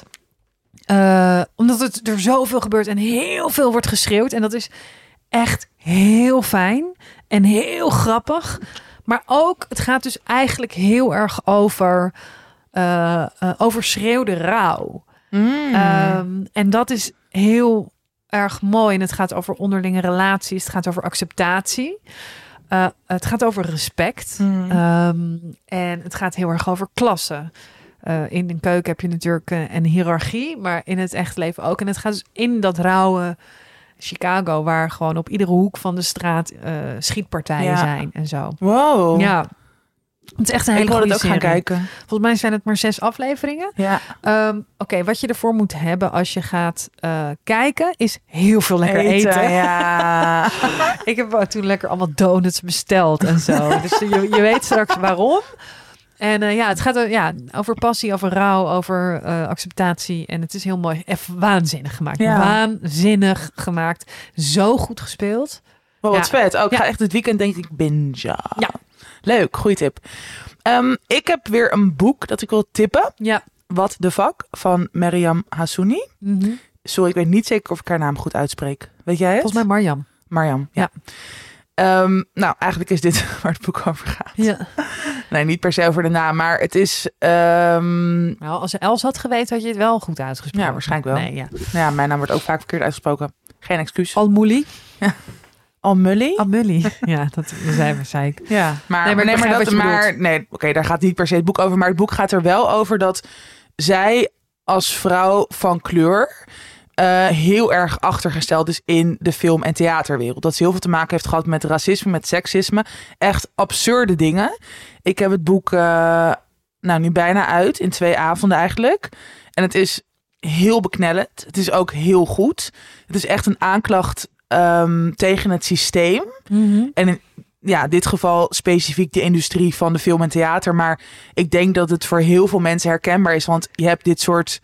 Uh, omdat het er zoveel gebeurt en heel veel wordt geschreeuwd. En dat is echt heel fijn en heel grappig. Maar ook, het gaat dus eigenlijk heel erg over... Uh, uh, overschreeuwde rouw. Mm. Um, en dat is heel erg mooi. En het gaat over onderlinge relaties. Het gaat over acceptatie. Uh, het gaat over respect. Mm. Um, en het gaat heel erg over klassen. Uh, in een keuken heb je natuurlijk uh, een hiërarchie. Maar in het echt leven ook. En het gaat dus in dat rauwe Chicago... waar gewoon op iedere hoek van de straat uh, schietpartijen ja. zijn en zo. Wow. Ja. Het is echt een hele Ik wil goede het ook serie. gaan kijken. Volgens mij zijn het maar zes afleveringen. Ja. Um, Oké, okay, wat je ervoor moet hebben als je gaat uh, kijken... is heel veel lekker eten. eten. Ja. Ik heb toen lekker allemaal donuts besteld en zo. Dus je, je weet straks waarom. En uh, ja, het gaat uh, ja, over passie, over rouw, over uh, acceptatie. En het is heel mooi. Even waanzinnig gemaakt. Ja. Waanzinnig gemaakt. Zo goed gespeeld. Wow, wat Ja. vet. Oh, ik Ja. ga echt dit weekend denk ik bingen. Ja. Leuk, goeie tip. Um, ik heb weer een boek dat ik wil tippen. Ja. What the Fuck van Mariam Hassouni. Mm-hmm. Sorry, ik weet niet zeker of ik haar naam goed uitspreek. Weet jij het? Volgens mij Marjam. Mariam, ja. Um, nou, eigenlijk is dit waar het boek over gaat. Ja. Nee, niet per se over de naam, maar het is... Um... Nou, als ze Els had geweten, had je het wel goed uitgesproken. Ja, waarschijnlijk wel. Nee, ja. Ja, mijn naam wordt ook vaak verkeerd uitgesproken. Geen excuus. Almouli. Ja. Almully? Almully. Ja, dat zei, zei ik. Ja, maar, nee, maar, nee, ik maar dat, wat je maar bedoelt. nee, oké, okay, daar gaat niet per se het boek over, maar het boek gaat er wel over dat zij als vrouw van kleur uh, heel erg achtergesteld is in de film- en theaterwereld. Dat ze heel veel te maken heeft gehad met racisme, met seksisme. Echt absurde dingen. Ik heb het boek uh, nou nu bijna uit, in twee avonden eigenlijk. En het is heel beknellend. Het is ook heel goed. Het is echt een aanklacht um, tegen het systeem. Mm-hmm. En in ja, dit geval specifiek de industrie van de film en theater. Maar ik denk dat het voor heel veel mensen herkenbaar is. Want je hebt dit soort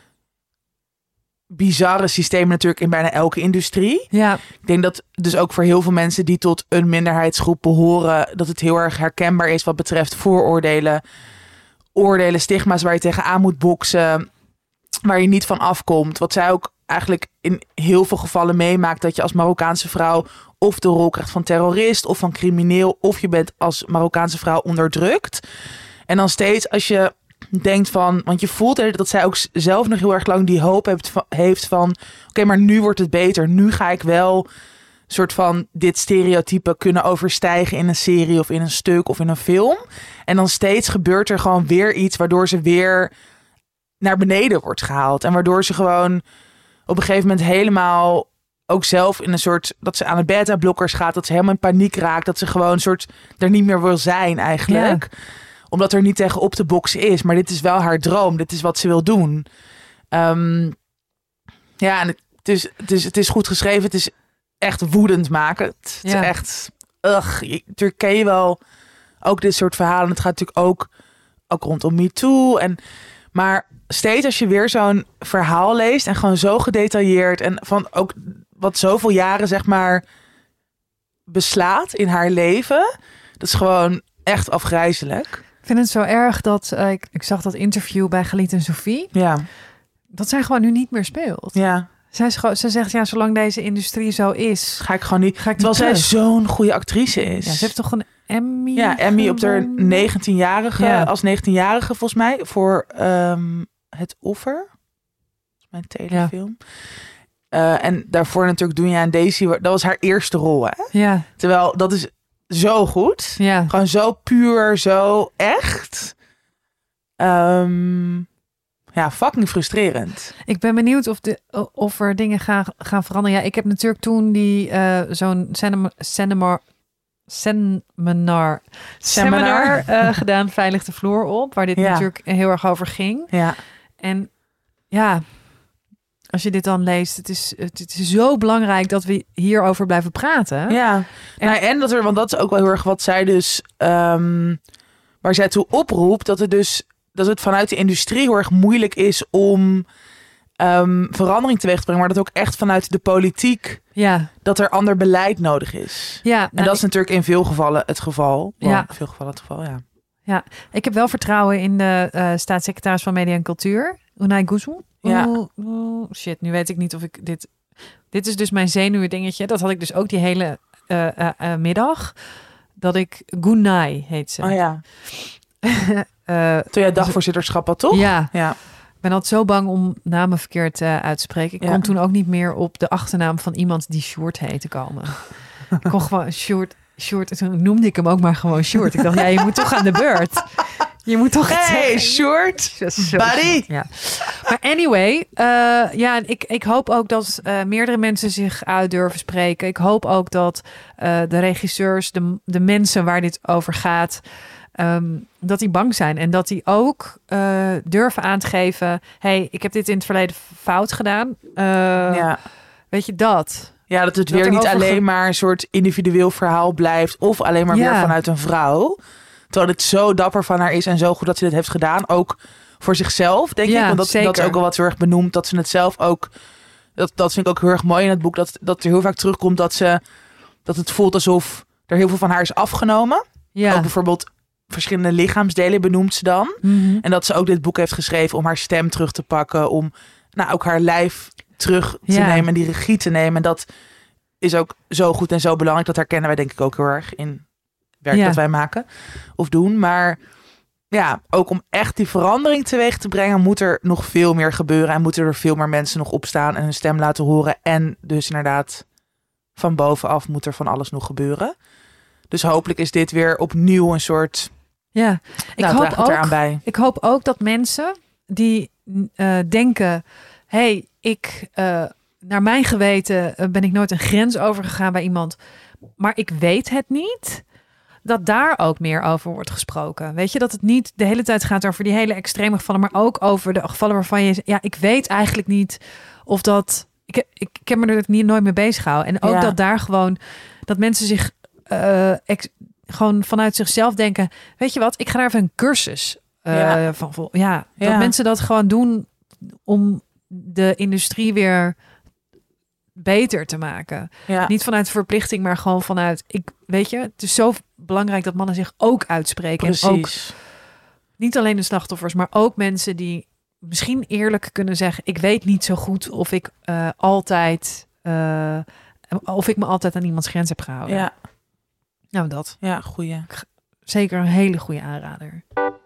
bizarre systemen natuurlijk in bijna elke industrie. Ja. Ik denk dat dus ook voor heel veel mensen die tot een minderheidsgroep behoren, dat het heel erg herkenbaar is wat betreft vooroordelen, oordelen, stigma's waar je tegenaan moet boksen, waar je niet van afkomt. Wat zij ook eigenlijk in heel veel gevallen meemaakt, dat je als Marokkaanse vrouw of de rol krijgt van terrorist of van crimineel, of je bent als Marokkaanse vrouw onderdrukt. En dan steeds als je denkt van, want je voelt er dat zij ook zelf nog heel erg lang die hoop heeft van, heeft van oké, okay, maar nu wordt het beter. Nu ga ik wel soort van dit stereotype kunnen overstijgen in een serie of in een stuk of in een film. En dan steeds gebeurt er gewoon weer iets waardoor ze weer naar beneden wordt gehaald. En waardoor ze gewoon op een gegeven moment helemaal ook zelf in een soort, dat ze aan de beta-blokkers gaat, dat ze helemaal in paniek raakt, dat ze gewoon een soort er niet meer wil zijn eigenlijk. Ja. Omdat er niet tegen op te boksen is. Maar dit is wel haar droom. Dit is wat ze wil doen. Um, ja, en het is, het, is, het is goed geschreven. Het is echt woedend makend. Het ja. is echt, ugh. Natuurlijk ken je wel ook dit soort verhalen. Het gaat natuurlijk ook, ook rondom MeToo. En, maar steeds als je weer zo'n verhaal leest en gewoon zo gedetailleerd en van ook wat zoveel jaren zeg maar beslaat in haar leven. Dat is gewoon echt afgrijzelijk. Ik vind het zo erg dat uh, ik, ik zag dat interview bij Galit en Sophie. Ja. Dat zij gewoon nu niet meer speelt. Ja. Zij, is gewoon, ze zegt, ja, zolang deze industrie zo is, ga ik gewoon niet. Ga ik terwijl niet zij zo'n goede actrice is. Ja, ze heeft toch een Emmy? Ja, Emmy op haar negentienjarige, ja. als negentienjarige volgens mij, voor um, Het Offer. Mijn telefilm. Ja. Uh, en daarvoor natuurlijk Doenja en Daisy. Dat was haar eerste rol, hè? Ja. Terwijl dat is zo goed. Ja. Gewoon zo puur, zo echt. Um, Ja, fucking frustrerend. Ik ben benieuwd of, de, of er dingen gaan, gaan veranderen. Ja, ik heb natuurlijk toen die uh, zo'n seminar, seminar, seminar, seminar uh, gedaan, Veilig de Vloer op, waar dit ja. natuurlijk heel erg over ging. Ja. En ja, als je dit dan leest, het is, het is zo belangrijk dat we hierover blijven praten. Ja, en, nou, en dat er, want dat is ook wel heel erg wat zij dus, um, waar zij toe oproept, dat het dus, dat het vanuit de industrie heel erg moeilijk is om um, verandering teweeg te brengen, maar dat ook echt vanuit de politiek, ja. dat er ander beleid nodig is. Ja, nou, en dat is natuurlijk in veel gevallen het geval. Ja. In veel gevallen het geval, ja. Ja, ik heb wel vertrouwen in de uh, staatssecretaris van Media en Cultuur, Unai Guzman. Ja. Oh, oh, shit, nu weet ik niet of ik dit... Dit is dus mijn zenuwen dingetje. Dat had ik dus ook die hele uh, uh, uh, middag. Dat ik... Gunai heet ze. Oh ja. uh, Toen jij dagvoorzitterschap had, toch? Ja. Ja. Ik ben altijd zo bang om namen verkeerd uh, uit te spreken. Ik ja. kon toen ook niet meer op de achternaam van iemand die Sjoerd heette komen. Ik kon gewoon Sjoerd... Sjoerd, en toen noemde ik hem ook maar gewoon Sjoerd. Ik dacht, ja, je moet toch aan de beurt. Je moet toch hey, Sjoerd, buddy. Ja. Maar anyway, uh, ja, ik, ik hoop ook dat uh, meerdere mensen zich uit durven spreken. Ik hoop ook dat uh, de regisseurs, de, de mensen waar dit over gaat, um, dat die bang zijn. En dat die ook uh, durven aan te geven, hey, ik heb dit in het verleden fout gedaan. Uh, ja. Weet je dat? Ja, dat het dat weer niet alleen ge... maar een soort individueel verhaal blijft, of alleen maar ja. weer vanuit een vrouw. Terwijl het zo dapper van haar is en zo goed dat ze dit heeft gedaan. Ook voor zichzelf, denk ja, ik. Want dat, dat is ook al wat heel erg benoemd. Dat ze het zelf ook... Dat, dat vind ik ook heel erg mooi in het boek. Dat, dat er heel vaak terugkomt dat ze... Dat het voelt alsof er heel veel van haar is afgenomen. Ja. Ook bijvoorbeeld verschillende lichaamsdelen benoemt ze dan. Mm-hmm. En dat ze ook dit boek heeft geschreven om haar stem terug te pakken. Om nou, ook haar lijf terug te ja. nemen en die regie te nemen. En dat is ook zo goed en zo belangrijk. Dat herkennen wij denk ik ook heel erg in werk ja. dat wij maken of doen. Maar ja, ook om echt die verandering teweeg te brengen, moet er nog veel meer gebeuren. En moeten er veel meer mensen nog opstaan en hun stem laten horen. En dus inderdaad, van bovenaf moet er van alles nog gebeuren. Dus hopelijk is dit weer opnieuw een soort... Ja, ik, nou, hoop, ook, eraan bij. ik hoop ook dat mensen die uh, denken... hey, ik, uh, naar mijn geweten uh, ben ik nooit een grens overgegaan bij iemand, maar ik weet het niet, dat daar ook meer over wordt gesproken. Weet je, dat het niet de hele tijd gaat over die hele extreme gevallen, maar ook over de gevallen waarvan je... Ja, ik weet eigenlijk niet of dat... Ik, ik, ik heb me er niet, nooit mee bezig gehouden. En ook ja. dat daar gewoon... Dat mensen zich uh, ex, gewoon vanuit zichzelf denken... Weet je wat, ik ga daar even een cursus uh, ja. van vol. Ja, dat ja. mensen dat gewoon doen om de industrie weer beter te maken. Ja. Niet vanuit verplichting, maar gewoon vanuit... Ik, weet je, het is zo belangrijk dat mannen zich ook uitspreken. Precies. En ook niet alleen de slachtoffers, maar ook mensen die misschien eerlijk kunnen zeggen... ik weet niet zo goed of ik uh, altijd... Uh, of ik me altijd aan iemands grens heb gehouden. Ja. Nou, dat. Ja, goeie. Zeker een hele goede aanrader.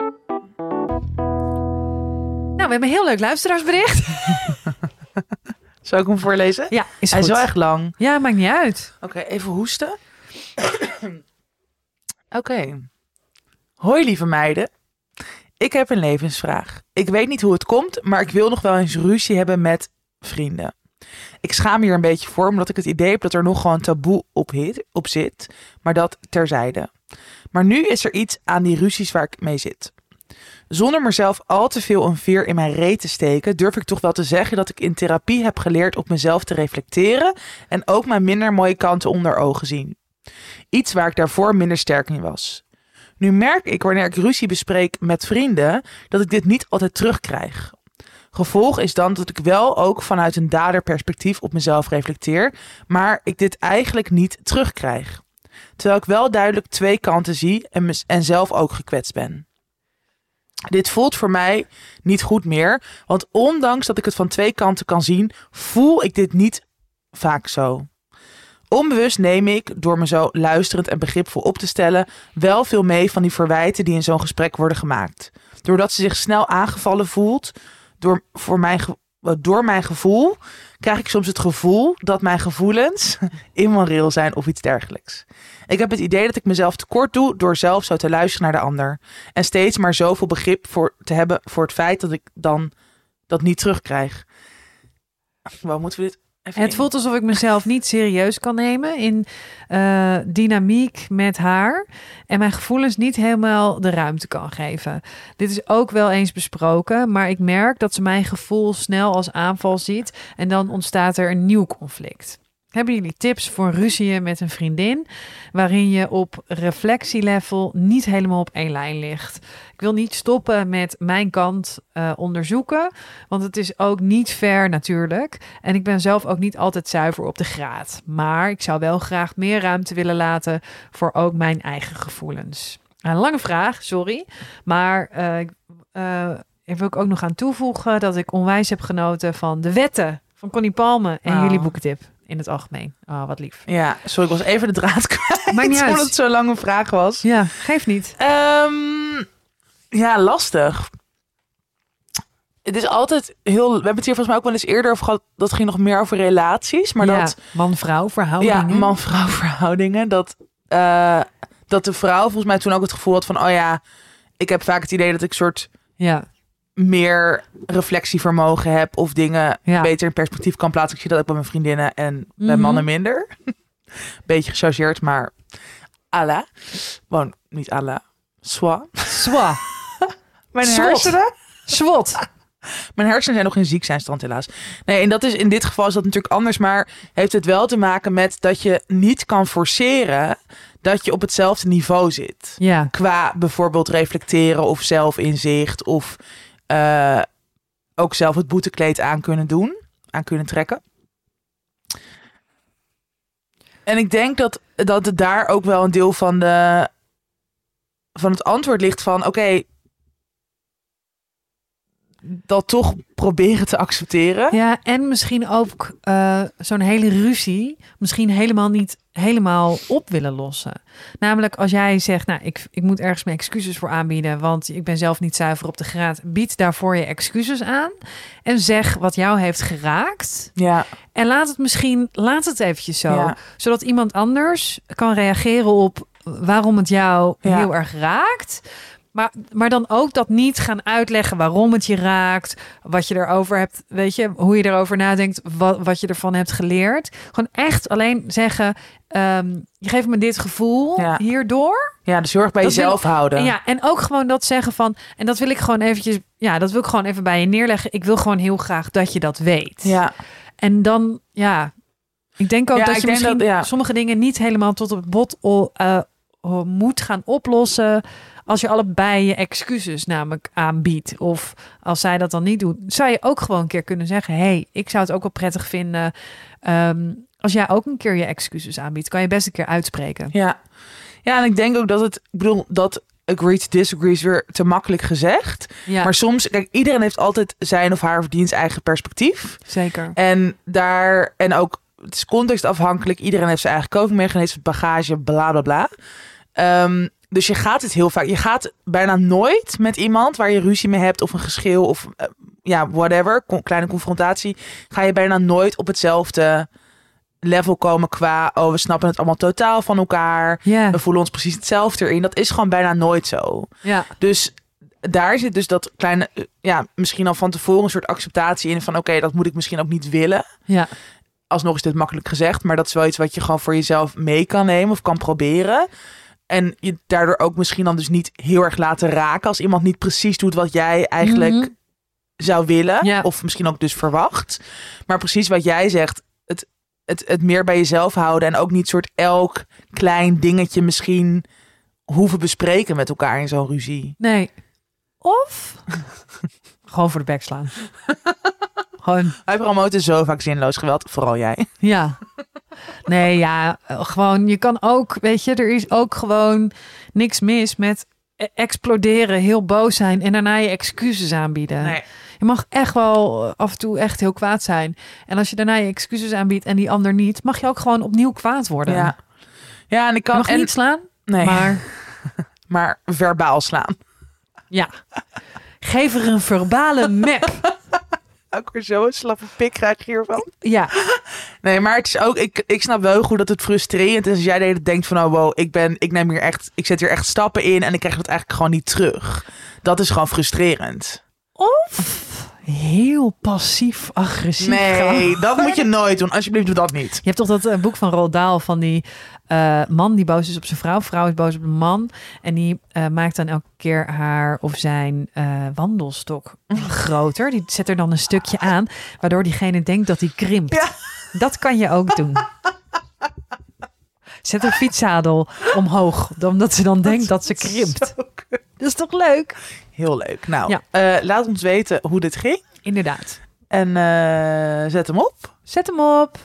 Nou, we hebben een heel leuk luisteraarsbericht. Zou ik hem voorlezen? Ja, is Hij goed. is wel echt lang. Ja, maakt niet uit. Oké, okay, even hoesten. Oké. Okay. Hoi lieve meiden. Ik heb een levensvraag. Ik weet niet hoe het komt, maar ik wil nog wel eens ruzie hebben met vrienden. Ik schaam hier een beetje voor, omdat ik het idee heb dat er nog gewoon taboe op, hit, op zit. Maar dat terzijde. Maar nu is er iets aan die ruzies waar ik mee zit. Zonder mezelf al te veel een veer in mijn reet te steken, durf ik toch wel te zeggen dat ik in therapie heb geleerd op mezelf te reflecteren en ook mijn minder mooie kanten onder ogen zien. Iets waar ik daarvoor minder sterk in was. Nu merk ik wanneer ik ruzie bespreek met vrienden dat ik dit niet altijd terugkrijg. Gevolg is dan dat ik wel ook vanuit een daderperspectief op mezelf reflecteer, maar ik dit eigenlijk niet terugkrijg. Terwijl ik wel duidelijk twee kanten zie en, mes- en zelf ook gekwetst ben. Dit voelt voor mij niet goed meer, want ondanks dat ik het van twee kanten kan zien, voel ik dit niet vaak zo. Onbewust neem ik, door me zo luisterend en begripvol op te stellen, wel veel mee van die verwijten die in zo'n gesprek worden gemaakt. Doordat ze zich snel aangevallen voelt, door, voor mijn, door mijn gevoel, krijg ik soms het gevoel dat mijn gevoelens immoreel zijn of iets dergelijks. Ik heb het idee dat ik mezelf tekort doe door zelf zo te luisteren naar de ander. En steeds maar zoveel begrip voor te hebben voor het feit dat ik dan dat niet terugkrijg. Waar moeten we dit even Het in? voelt alsof ik mezelf niet serieus kan nemen in uh, dynamiek met haar. En mijn gevoelens niet helemaal de ruimte kan geven. Dit is ook wel eens besproken. Maar ik merk dat ze mijn gevoel snel als aanval ziet. En dan ontstaat er een nieuw conflict. Hebben jullie tips voor ruzieën met een vriendin waarin je op reflectielevel niet helemaal op één lijn ligt? Ik wil niet stoppen met mijn kant uh, onderzoeken, want het is ook niet fair natuurlijk. En ik ben zelf ook niet altijd zuiver op de graad. Maar ik zou wel graag meer ruimte willen laten voor ook mijn eigen gevoelens. Een lange vraag, sorry. Maar uh, uh, er wil ik ook nog aan toevoegen dat ik onwijs heb genoten van de wetten van Connie Palme en Wow. jullie boekentip. In het algemeen. Oh, wat lief. Ja, sorry, ik was even de draad kwijt. Maakt niet uit. Omdat het zo'n lange vraag was. Ja, geeft niet. Um, ja, lastig. Het is altijd heel... We hebben het hier volgens mij ook wel eens eerder over gehad. Dat ging nog meer over relaties. Maar ja, dat... man-vrouw verhoudingen. Ja, man-vrouw verhoudingen. Dat, uh, dat de vrouw volgens mij toen ook het gevoel had van... Oh ja, ik heb vaak het idee dat ik soort... Ja. meer reflectievermogen heb of dingen Ja. beter in perspectief kan plaatsen. Ik zie dat ook bij mijn vriendinnen en bij Mhm. mannen minder. Beetje gechargeerd, maar à la. Gewoon niet à la. Soit. Zwa. Mijn Zwot. hersenen. Zwot. Mijn hersenen zijn nog in ziekseinstand helaas. Nee, en dat is in dit geval is dat natuurlijk anders, maar heeft het wel te maken met dat je niet kan forceren dat je op hetzelfde niveau zit. Ja. Qua bijvoorbeeld reflecteren of zelfinzicht of uh, ook zelf het boetekleed aan kunnen doen, aan kunnen trekken. En ik denk dat, dat het daar ook wel een deel van, de, van het antwoord ligt van oké, okay, dat toch proberen te accepteren. Ja, en misschien ook uh, zo'n hele ruzie misschien helemaal niet helemaal op willen lossen. Namelijk als jij zegt, nou, ik, ik moet ergens mijn excuses voor aanbieden, want ik ben zelf niet zuiver op de graad. Bied daarvoor je excuses aan en zeg wat jou heeft geraakt. Ja. En laat het misschien, laat het eventjes zo. Ja. Zodat iemand anders kan reageren op waarom het jou Ja. heel erg raakt. Maar, maar dan ook dat niet gaan uitleggen waarom het je raakt. Wat je erover hebt, weet je, hoe je erover nadenkt. Wat, wat je ervan hebt geleerd. Gewoon echt alleen zeggen, um, je geeft me dit gevoel Ja. hierdoor. Ja, dus heel erg bij Dat jezelf wil- houden. En ja, en ook gewoon dat zeggen van, en dat wil ik gewoon eventjes, ja, dat wil ik gewoon even bij je neerleggen. Ik wil gewoon heel graag dat je dat weet. Ja. En dan, ja, ik denk ook Ja, dat ik je denk misschien dat- ja. sommige dingen niet helemaal tot op het bot uh, moet gaan oplossen. Als je allebei je excuses namelijk aanbiedt. Of als zij dat dan niet doet, zou je ook gewoon een keer kunnen zeggen, hey, ik zou het ook wel prettig vinden um, als jij ook een keer je excuses aanbiedt. Kan je best een keer uitspreken. Ja. Ja, en ik denk ook dat het, ik bedoel, dat agree to disagree is weer te makkelijk gezegd. Ja, Maar soms, kijk, iedereen heeft altijd zijn of haar of diens eigen perspectief. zeker. En daar, en ook, het is contextafhankelijk. Iedereen heeft zijn eigen copingmechanisme, bagage, bla bla bla. Um, dus je gaat het heel vaak, je gaat bijna nooit met iemand waar je ruzie mee hebt of een geschil of uh, ja, whatever, con- kleine confrontatie, ga je bijna nooit op hetzelfde level komen qua, oh, we snappen het allemaal totaal van elkaar. Ja, We voelen ons precies hetzelfde erin. Dat is gewoon bijna nooit zo. ja, Dus daar zit dus dat kleine, uh, ja, misschien al van tevoren een soort acceptatie in van oké, okay, dat moet ik misschien ook niet willen. ja, Alsnog is dit makkelijk gezegd, maar dat is wel iets wat je gewoon voor jezelf mee kan nemen of kan proberen. En je daardoor ook misschien dan dus niet heel erg laten raken als iemand niet precies doet wat jij eigenlijk Mhm. zou willen. Ja. Of misschien ook dus verwacht. Maar precies wat jij zegt, het, het, het meer bij jezelf houden en ook niet soort elk klein dingetje misschien hoeven bespreken met elkaar in zo'n ruzie. nee. Of gewoon voor de bek slaan. Gewoon. Wij promoten zo vaak zinloos geweld, vooral jij. Ja. Nee, ja, gewoon, je kan ook, weet je, er is ook gewoon niks mis met e- exploderen, heel boos zijn en daarna je excuses aanbieden. Nee. Je mag echt wel af en toe echt heel kwaad zijn. En als je daarna je excuses aanbiedt en die ander niet, mag je ook gewoon opnieuw kwaad worden. Ja. Ja, en ik Je kan mag en, niet slaan, nee, maar... maar verbaal slaan. ja. Geef er een verbale map. Ook weer zo'n slappe pik krijg je hiervan. Ja, Nee, maar het is ook, ik, ik snap wel heel goed dat het frustrerend is als jij de hele tijd denkt van, oh wow, ik ben, ik neem hier echt, ik zet hier echt stappen in en ik krijg dat eigenlijk gewoon niet terug. Dat is gewoon frustrerend. of heel passief-agressief gaan. Nee, dat moet je nooit doen. Alsjeblieft, doe dat niet. Je hebt toch dat uh, boek van Roald Dahl van die uh, man die boos is op zijn vrouw. Vrouw is boos op de man. En die uh, maakt dan elke keer haar of zijn uh, wandelstok groter. Die zet er dan een stukje aan, waardoor diegene denkt dat hij krimpt. Ja. Dat kan je ook doen. Zet een fietszadel omhoog, omdat ze dan denkt dat ze krimpt. Dat is toch leuk? Heel leuk. Nou, Ja. uh, laat ons weten hoe dit ging. Inderdaad. En uh, zet hem op. Zet hem op.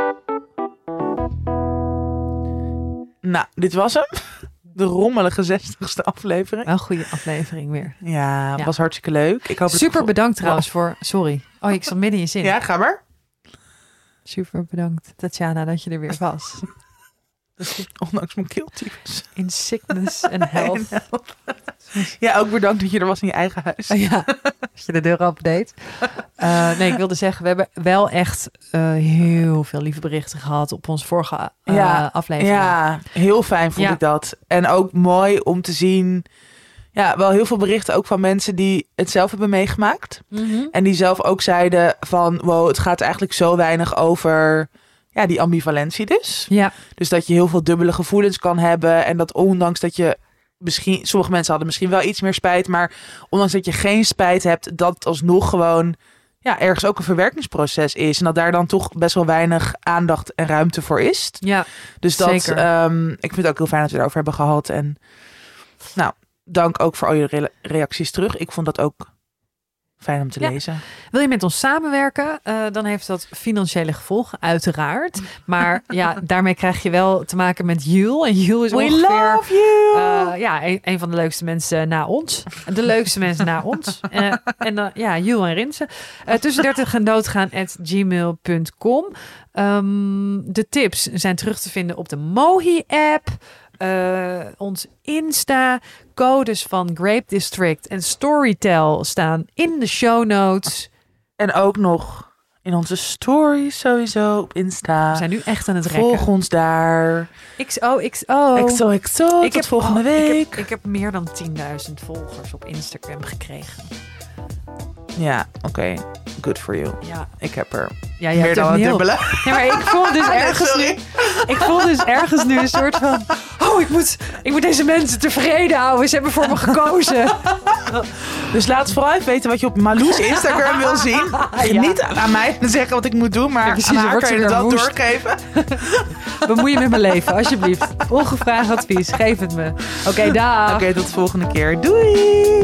Nou, dit was hem. De rommelige zestigste aflevering. Wel een goede aflevering weer. Ja, Ja. was hartstikke leuk. Ik hoop dat Super het- bedankt trouwens voor... Sorry. Oh, ik zat midden in je zin. Ja, ga maar. Super bedankt, Tatjana, dat je er weer was. Ondanks mijn keeltyfus. In sickness and health. Ja, ook bedankt dat je er was in je eigen huis. Oh ja, als je de deur open deed. Uh, nee, ik wilde zeggen, we hebben wel echt uh, heel veel lieve berichten gehad op onze vorige uh, Ja, aflevering. Ja, heel fijn vond Ja. ik dat. En ook mooi om te zien. Ja, wel heel veel berichten ook van mensen die het zelf hebben meegemaakt. Mm-hmm. En die zelf ook zeiden van, wow, het gaat eigenlijk zo weinig over ja, die ambivalentie dus. Ja, Dus dat je heel veel dubbele gevoelens kan hebben. En dat ondanks dat je misschien, sommige mensen hadden misschien wel iets meer spijt. Maar ondanks dat je geen spijt hebt, dat het alsnog gewoon ja, ergens ook een verwerkingsproces is. En dat daar dan toch best wel weinig aandacht en ruimte voor is. ja. Dus dat, Zeker. um, ik vind het ook heel fijn dat we het erover hebben gehad. En nou, dank ook voor al je re- reacties terug. Ik vond dat ook fijn om te Ja. lezen. Wil je met ons samenwerken, uh, dan heeft dat financiële gevolgen, uiteraard. Maar ja, daarmee krijg je wel te maken met Jul. En Jul is We ongeveer... love you! Uh, ja, een, een van de leukste mensen na ons. De leukste mensen na ons. Uh, en uh, ja, Jul en Rinse. Uh, tussen dertig en doodgaan at gmail punt com. Um, de tips zijn terug te vinden op de Mohi-app. Uh, ons Insta. Codes van Grape District en Storytel staan in de show notes. En ook nog in onze stories sowieso op Insta. We zijn nu echt aan het rekken. Volg ons daar. X O X O. X O X O. Ik Tot volgende oh, week. Ik heb, ik heb meer dan tienduizend volgers op Instagram gekregen. Ja, oké. Okay. Good for you. Ja, Ik heb er ja je meer hebt dan er het heel- dubbele. Ja, maar ik voel dus ergens nu, Sorry. ik voel dus ergens nu een soort van, oh, ik moet, ik moet deze mensen tevreden houden. Ze hebben voor me gekozen. Dus laat vooral even weten wat je op Marloes Instagram wil zien. Niet aan mij te zeggen wat ik moet doen, maar Ja, precies, aan dan haar wordt kan je ze het weer wel woest. doorgeven. Bemoei je met mijn leven, alsjeblieft. Ongevraagd advies, geef het me. Oké, okay, dag. Oké, okay, tot de volgende keer. Doei!